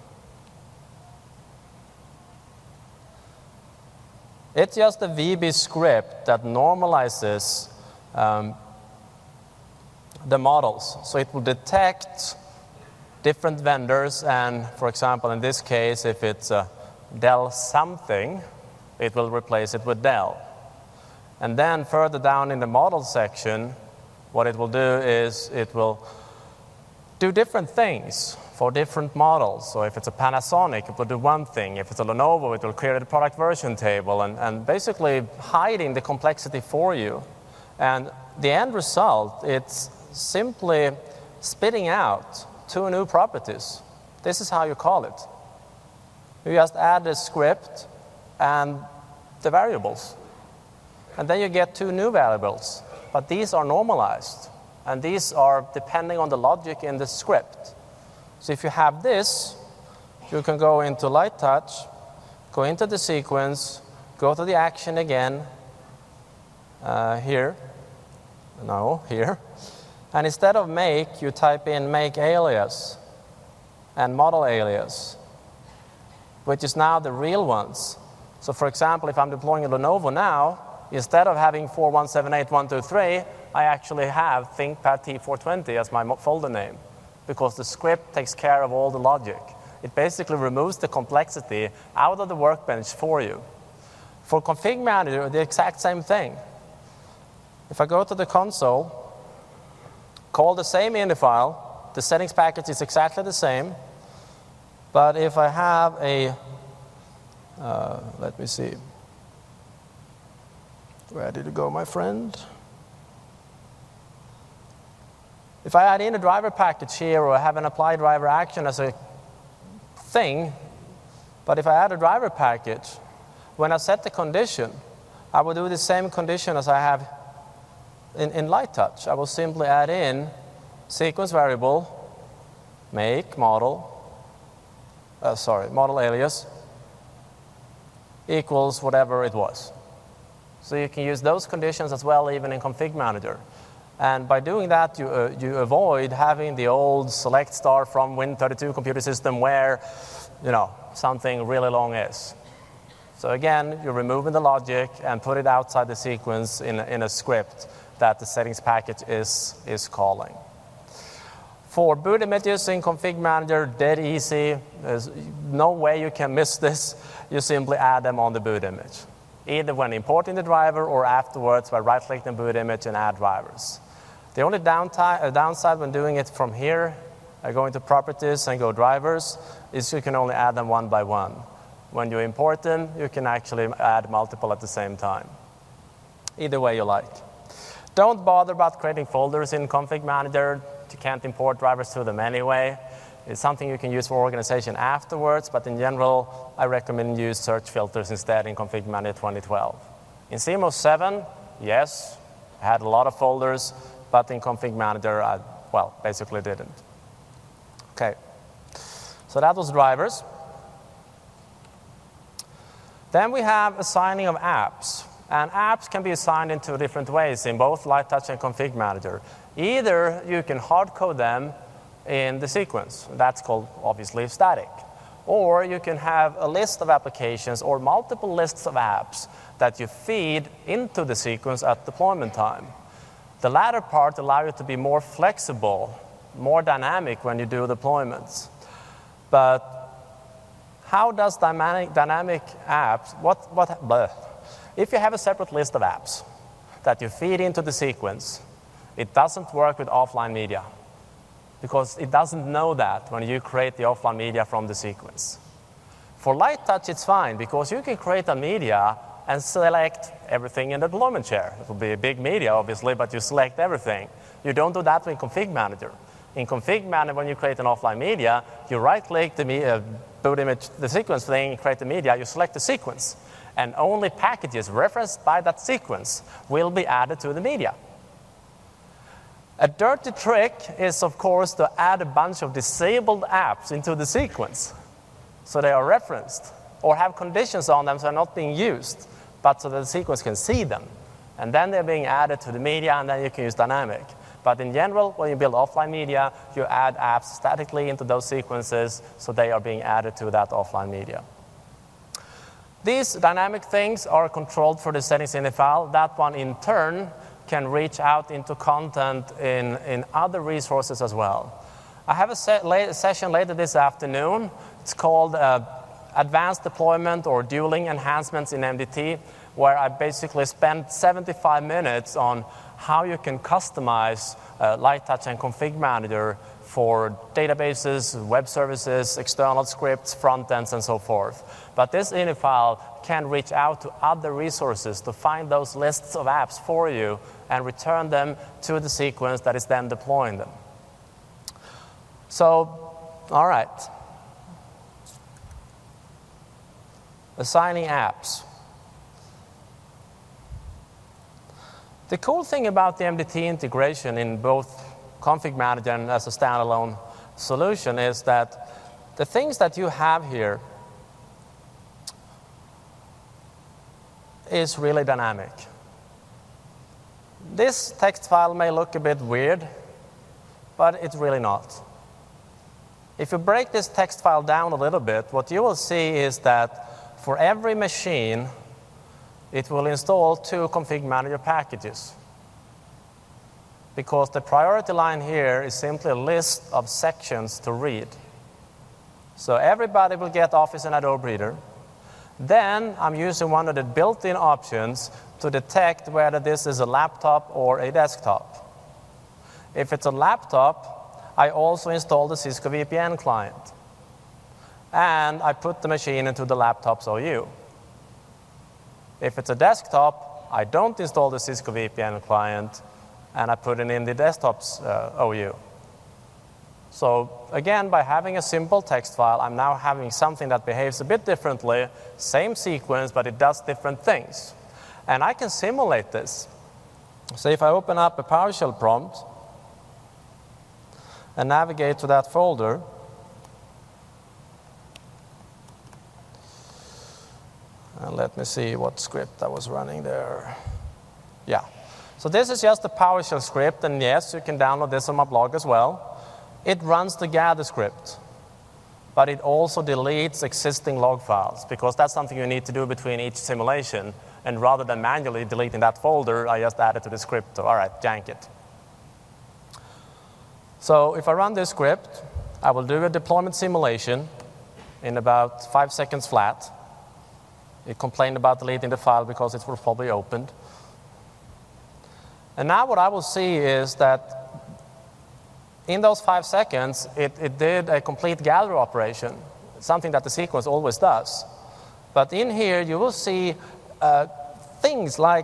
it's just a VB script that normalizes the models. So it will detect different vendors, and for example, in this case, if it's Dell something, it will replace it with Dell. And then further down in the model section, what it will do is it will do different things for different models. So if it's a Panasonic, it will do one thing. If it's a Lenovo, it will create a product version table, and basically hiding the complexity for you. And the end result, it's simply spitting out two new properties. This is how you call it. You just add the script and the variables. And then you get two new variables. But these are normalized. And these are depending on the logic in the script. So if you have this, you can go into Light Touch, go into the sequence, go to the action again, here, no, here, and instead of make, you type in make alias and model alias, which is now the real ones. So for example, if I'm deploying a Lenovo now, instead of having 4178123, I actually have ThinkPad T420 as my folder name, because the script takes care of all the logic. It basically removes the complexity out of the workbench for you. For Config Manager, the exact same thing. If I go to the console, call the same ini file, the settings package is exactly the same, but if I have a, let me see, where did it go, my friend? If I add in a driver package here, or I have an apply driver action as a thing, but if I add a driver package, when I set the condition, I will do the same condition as I have in Light Touch. I will simply add in sequence variable, make model, model alias, equals whatever it was. So you can use those conditions as well, even in Config Manager. And by doing that, you avoid having the old select star from Win32 computer system where, something really long is. So again, you're removing the logic and put it outside the sequence in a script that the settings package is calling. For boot images in Config Manager, dead easy. There's no way you can miss this. You simply add them on the boot image, either when importing the driver or afterwards by right-clicking the boot image and add drivers. The only downside when doing it from here, going to properties and go drivers, is you can only add them one by one. When you import them, you can actually add multiple at the same time. Either way you like. Don't bother about creating folders in Config Manager. You can't import drivers to them anyway. It's something you can use for organization afterwards, but in general, I recommend you use search filters instead in Config Manager 2012. In CMOS 7, yes, I had a lot of folders, but in Config Manager, I, basically didn't. Okay, so that was drivers. Then we have assigning of apps. And apps can be assigned in two different ways in both Light Touch and Config Manager. Either you can hard code them in the sequence. That's called, obviously, static. Or you can have a list of applications or multiple lists of apps that you feed into the sequence at deployment time. The latter part allows you to be more flexible, more dynamic when you do deployments. But how does dynamic apps, if you have a separate list of apps that you feed into the sequence, it doesn't work with offline media, because it doesn't know that when you create the offline media from the sequence. For Light Touch, it's fine, because you can create a media and select everything in the deployment chair. It will be a big media, obviously, but you select everything. You don't do that in Config Manager. In Config Manager, when you create an offline media, you right-click the boot image, the sequence thing, create the media, you select the sequence. And only packages referenced by that sequence will be added to the media. A dirty trick is, of course, to add a bunch of disabled apps into the sequence so they are referenced, or have conditions on them so they're not being used, but so that the sequence can see them. And then they're being added to the media, and then you can use dynamic. But in general, when you build offline media, you add apps statically into those sequences so they are being added to that offline media. These dynamic things are controlled for the settings in the file. That one, in turn, can reach out into content in other resources as well. I have a session later this afternoon. It's called Advanced Deployment or Dueling Enhancements in MDT, where I basically spent 75 minutes on how you can customize Light Touch and Config Manager for databases, web services, external scripts, front ends, and so forth. But this ini file can reach out to other resources to find those lists of apps for you and return them to the sequence that is then deploying them. So, all right. Assigning apps. The cool thing about the MDT integration in both Config Manager and as a standalone solution is that the things that you have here is really dynamic. This text file may look a bit weird, but it's really not. If you break this text file down a little bit, what you will see is that for every machine, it will install 2 config manager packages. Because the priority line here is simply a list of sections to read. So everybody will get Office and Adobe Reader. Then I'm using one of the built-in options to detect whether this is a laptop or a desktop. If it's a laptop, I also install the Cisco VPN client. And I put the machine into the laptop's OU. If it's a desktop, I don't install the Cisco VPN client, and I put it in the desktop's OU. So again, by having a simple text file, I'm now having something that behaves a bit differently, same sequence, but it does different things. And I can simulate this. So if I open up a PowerShell prompt and navigate to that folder, and let me see what script I was running there. Yeah. So this is just a PowerShell script, and yes, you can download this on my blog as well. It runs the gather script, but it also deletes existing log files, because that's something you need to do between each simulation. And rather than manually deleting that folder, I just add it to the script. So, all right, jank it. So if I run this script, I will do a deployment simulation in about 5 seconds flat. It complained about deleting the file because it was probably opened. And now what I will see is that in those 5 seconds, it did a complete gather operation, something that the sequence always does. But in here, you will see things like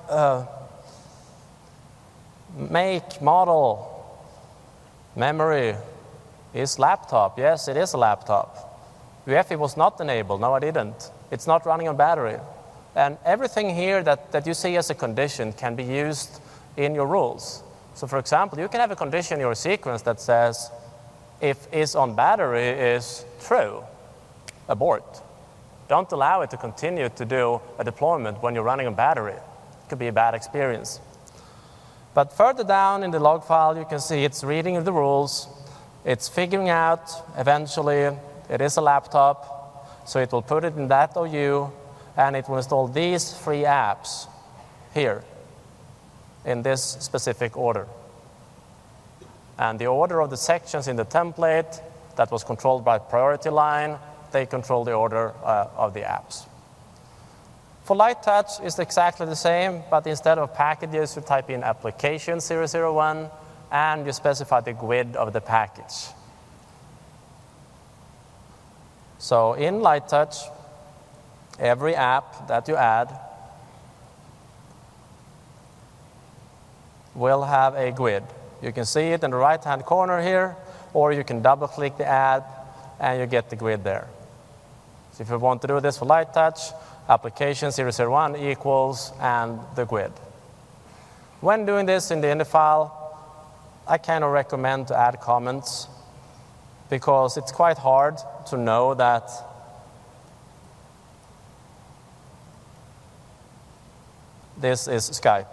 make, model, memory, is laptop. Yes, it is a laptop. UEFI was not enabled. No, I didn't. It's not running on battery. And everything here that you see as a condition can be used in your rules. So for example, you can have a condition in your sequence that says, if is on battery is true, abort. Don't allow it to continue to do a deployment when you're running on battery. It could be a bad experience. But further down in the log file, you can see it's reading the rules. It's figuring out, eventually, it is a laptop. So it will put it in that OU, and it will install these 3 apps here in this specific order. And the order of the sections in the template that was controlled by priority line, they control the order of the apps. For Light Touch, it's exactly the same, but instead of packages, you type in application 001, and you specify the GUID of the package. So in Light Touch, every app that you add will have a GUID. You can see it in the right-hand corner here, or you can double-click the app, and you get the GUID there. So if you want to do this for Light Touch, application 001 equals and the GUID. When doing this in the INI file, I kind of recommend to add comments, because it's quite hard to know that this is Skype.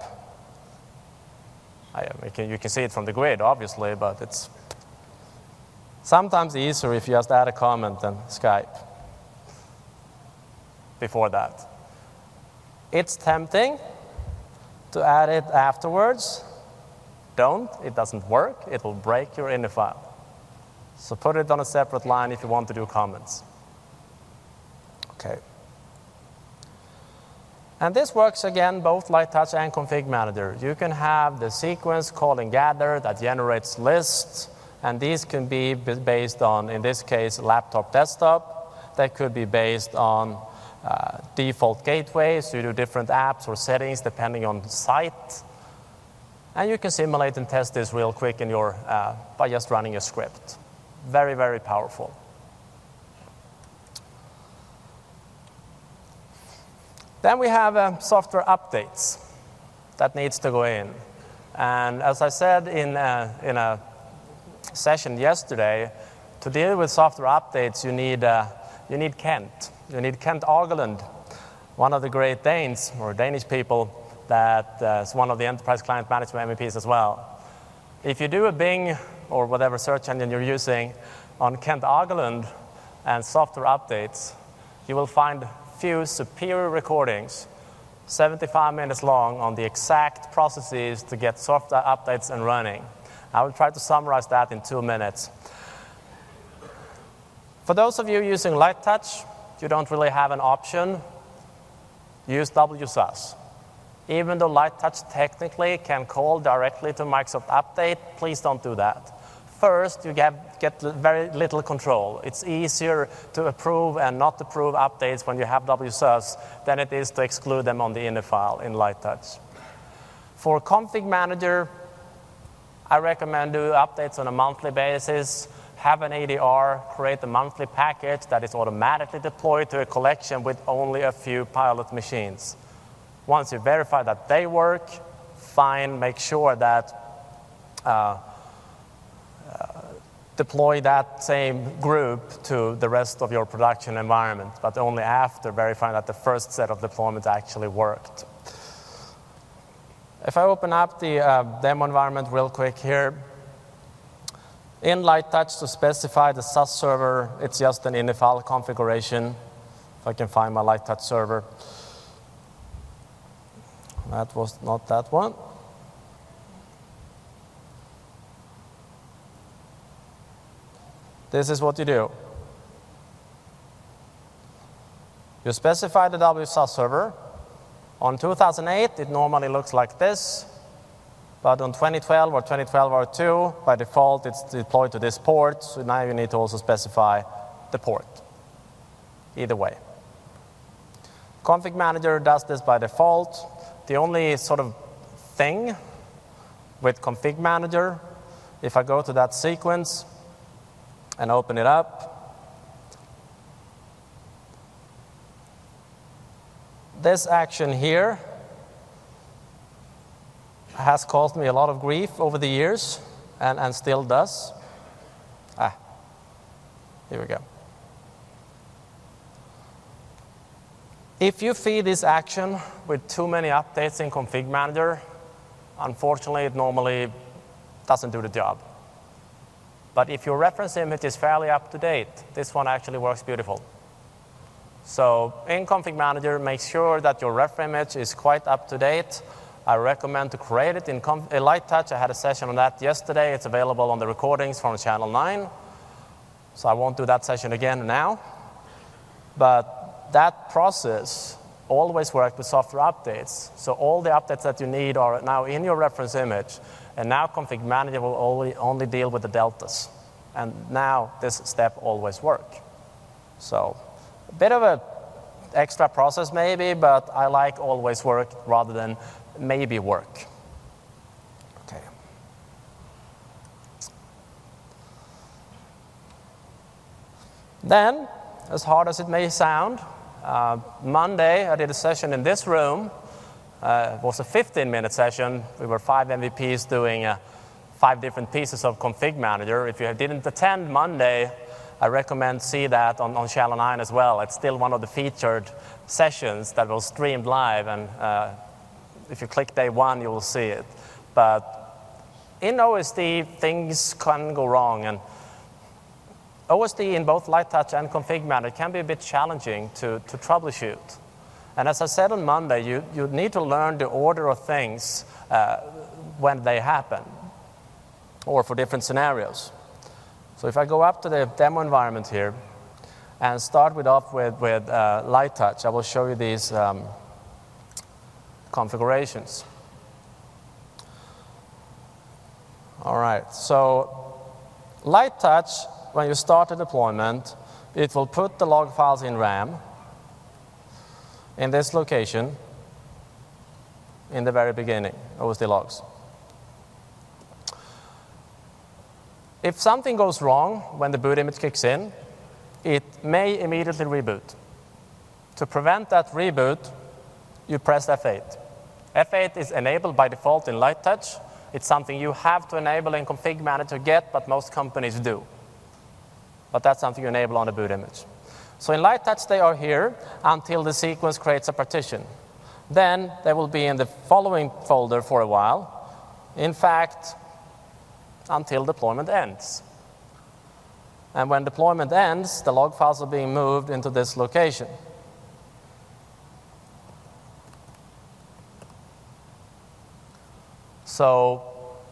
You can see it from the GUID, obviously, but it's sometimes easier if you just add a comment than Skype before that. It's tempting to add it afterwards. Don't. It doesn't work. It will break your INI file. So put it on a separate line if you want to do comments. Okay. And this works, again, both Light Touch and Config Manager. You can have the sequence calling gather that generates lists, and these can be based on, in this case, laptop, desktop. They could be based on default gateways, so you do different apps or settings depending on the site. And you can simulate and test this real quick in your, by just running a script. Very, very powerful. Then we have software updates that needs to go in. And as I said in a session yesterday, to deal with software updates, you need Kent. You need Kent Agerlund. one of the Great Danes, or Danish people, that is one of the enterprise client management MVPs as well. If you do a Bing or whatever search engine you're using on Kent Agerlund and software updates, you will find few superior recordings, 75 minutes long, on the exact processes to get software updates and running. I will try to summarize that in 2 minutes. For those of you using Light Touch, you don't really have an option. Use WSUS. Even though Light Touch technically can call directly to Microsoft Update, please don't do that. First, you get very little control. It's easier to approve and not approve updates when you have WSUS than it is to exclude them on the init file in Light Touch. For Config Manager, I recommend do updates on a monthly basis. Have an ADR, create a monthly package that is automatically deployed to a collection with only a few pilot machines. Once you verify that they work, fine, make sure that deploy that same group to the rest of your production environment, but only after verifying that the first set of deployments actually worked. If I open up the demo environment real quick here, in Light Touch, to specify the SAS server, it's just an init file configuration. If I can find my Light Touch server. That was not that one. This is what you do. You specify the WSUS server. On 2008, it normally looks like this. But on 2012 or 2012 R2, by default, it's deployed to this port. So now you need to also specify the port. Either way. Config Manager does this by default. The only sort of thing with Config Manager, if I go to that sequence and open it up, this action here has caused me a lot of grief over the years and still does. Here we go. If you feed this action with too many updates in Config Manager, unfortunately, it normally doesn't do the job. But if your reference image is fairly up to date, this one actually works beautiful. So in Config Manager, make sure that your ref image is quite up to date. I recommend to create it in Light Touch. I had a session on that yesterday. It's available on the recordings from Channel 9. So I won't do that session again now. But that process always worked with software updates. So all the updates that you need are now in your reference image. And now Config Manager will only deal with the deltas. And now this step always works. So a bit of an extra process maybe, but I like always work rather than maybe work. Okay. Then, as hard as it may sound, Monday I did a session in this room. It was a 15-minute session. We were 5 MVPs doing 5 different pieces of Config Manager. If you didn't attend Monday, I recommend see that on Channel 9 as well. It's still one of the featured sessions that was streamed live, and if you click day 1, you will see it. But in OSD, things can go wrong, and OSD in both Light Touch and Config Manager can be a bit challenging to troubleshoot. And as I said on Monday, you need to learn the order of things when they happen, or for different scenarios. So if I go up to the demo environment here and start off with Light Touch, I will show you these configurations. All right, so Light Touch, when you start a deployment, it will put the log files in RAM in this location in the very beginning, OSD logs. If something goes wrong when the boot image kicks in, it may immediately reboot. To prevent that reboot, you press F8. F8 is enabled by default in Light Touch. It's something you have to enable in Config Manager to get, but most companies do. But that's something you enable on the boot image. So in light touch, they are here until the sequence creates a partition. Then they will be in the following folder for a while. In fact, until deployment ends. And when deployment ends, the log files are being moved into this location. So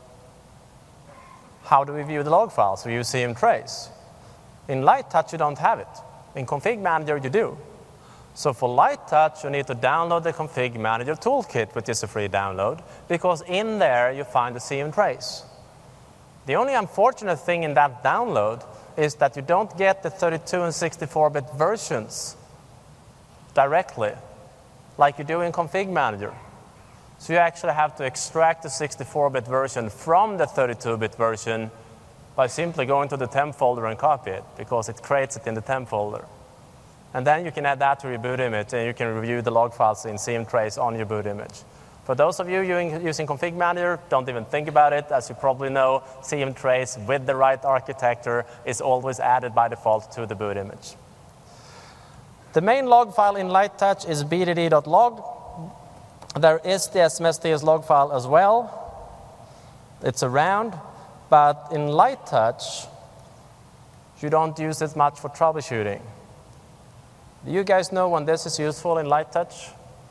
how do we view the log files? We use CM trace. In light touch, you don't have it. In Config Manager, you do. So for light touch, you need to download the Config Manager toolkit, which is a free download, because in there you find the CM trace. The only unfortunate thing in that download is that you don't get the 32 and 64-bit versions directly, like you do in Config Manager. So you actually have to extract the 64-bit version from the 32-bit version by simply going to the temp folder and copy it, because it creates it in the temp folder. And then you can add that to your boot image, and you can review the log files in CM trace on your boot image. For those of you using Config Manager, don't even think about it. As you probably know, CM trace with the right architecture is always added by default to the boot image. The main log file in light touch is bdd.log. There is the SMSTS log file as well. It's around. But in light touch, you don't use it much for troubleshooting. Do you guys know when this is useful in light touch?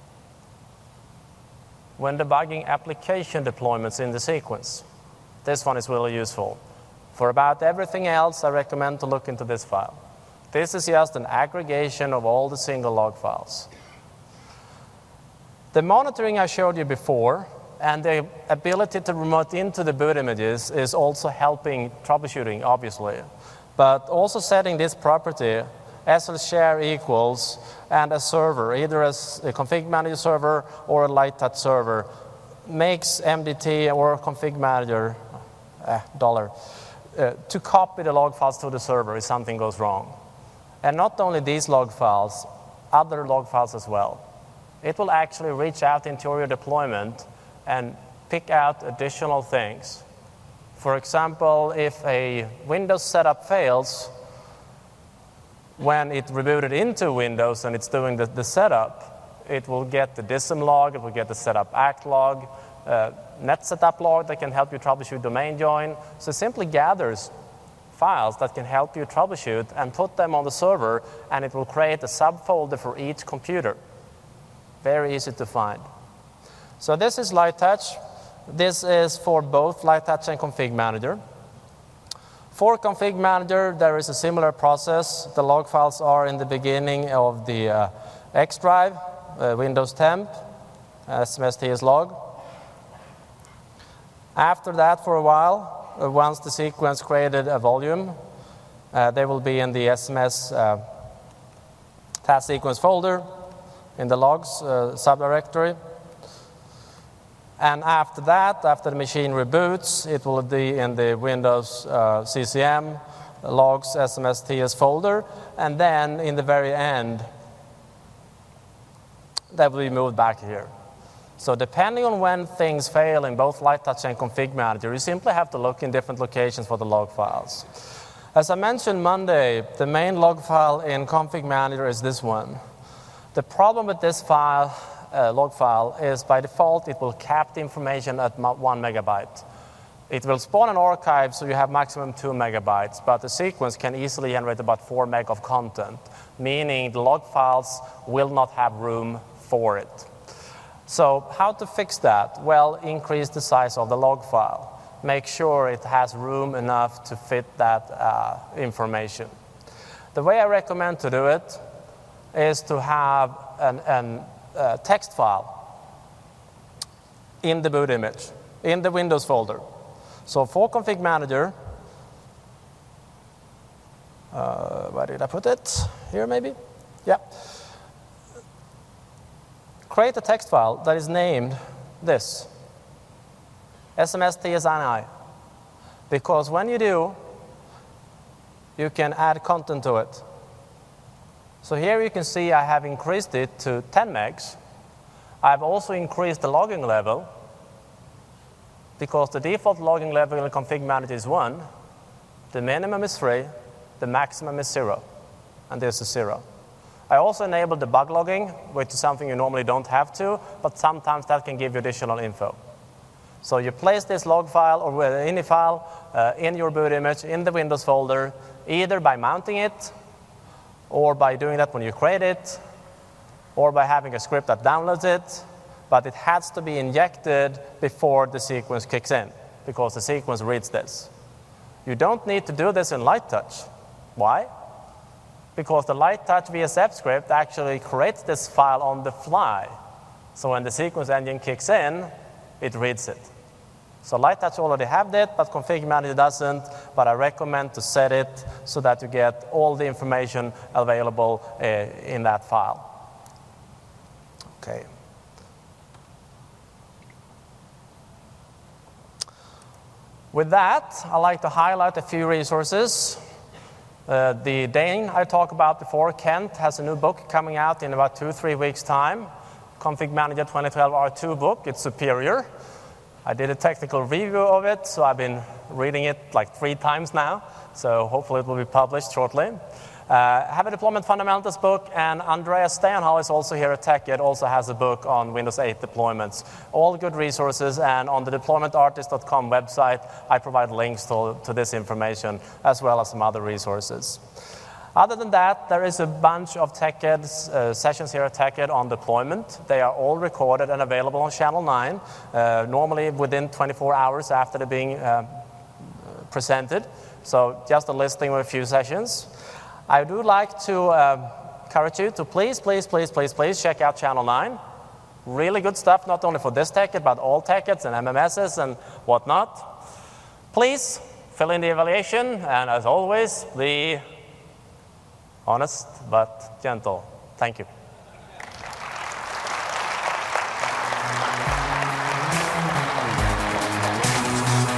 When debugging application deployments in the sequence. This one is really useful. For about everything else, I recommend to look into this file. This is just an aggregation of all the single log files. The monitoring I showed you before and the ability to remote into the boot images is also helping troubleshooting, obviously. But also setting this property, SL share equals, and a server, either as a Config Manager server or a light touch server, makes MDT or Config Manager to copy the log files to the server if something goes wrong. And not only these log files, other log files as well. It will actually reach out into your deployment and pick out additional things. For example, if a Windows setup fails, when it rebooted into Windows and it's doing the setup, it will get the DISM log, it will get the setup act log, net setup log that can help you troubleshoot domain join. So it simply gathers files that can help you troubleshoot and put them on the server, and it will create a subfolder for each computer. Very easy to find. So this is light touch. This is for both light touch and Config Manager. For Config Manager, there is a similar process. The log files are in the beginning of the X drive, Windows temp, SMSTS log. After that, for a while, once the sequence created a volume, they will be in the SMS task sequence folder in the logs subdirectory. And after that, after the machine reboots, it will be in the Windows CCM logs SMSTS folder. And then in the very end, that will be moved back here. So depending on when things fail in both light touch and Config Manager, you simply have to look in different locations for the log files. As I mentioned Monday, the main log file in Config Manager is this one. The problem with this file, log file, is by default it will cap the information at 1 megabyte. It will spawn an archive, so you have maximum 2 megabytes, but the sequence can easily generate about 4 meg of content, meaning the log files will not have room for it. So how to fix that? Well, increase the size of the log file. Make sure it has room enough to fit that information. The way I recommend to do it is to have a text file in the boot image, in the Windows folder. So for Config Manager, where did I put it? Here maybe? Yeah. Create a text file that is named this, SMSTS-ini. Because when you do, you can add content to it. So here you can see I have increased it to 10 megs. I've also increased the logging level because the default logging level in Config Manager is 1. The minimum is 3. The maximum is 0. and this is 0. I also enabled debug logging, which is something you normally don't have to, but sometimes that can give you additional info. So you place this log file or ini file in your boot image in the Windows folder, either by mounting it, or by doing that when you create it, or by having a script that downloads it, but it has to be injected before the sequence kicks in, because the sequence reads this. You don't need to do this in LightTouch. Why? Because the LightTouch VSF script actually creates this file on the fly. So when the sequence engine kicks in, it reads it. So LightTouch already have that, but Config Manager doesn't. But I recommend to set it so that you get all the information available in that file. Okay. With that, I'd like to highlight a few resources. The Dane I talked about before, Kent, has a new book coming out in about 2-3 weeks' time. Config Manager 2012 R2 book. It's superior. I did a technical review of it, so I've been reading it like 3 times now. So hopefully it will be published shortly. Have a Deployment Fundamentals book, and Andreas Stenhall is also here at TechEd, also has a book on Windows 8 deployments. All good resources, and on the deploymentartist.com website, I provide links to this information, as well as some other resources. Other than that, there is a bunch of TechEd sessions here at TechEd on deployment. They are all recorded and available on Channel 9, normally within 24 hours after they're being presented. So just a listing of a few sessions. I do like to encourage you to please check out Channel 9. Really good stuff, not only for this TechEd, but all TechEds and MMSs and whatnot. Please fill in the evaluation, and as always, be honest but gentle. Thank you.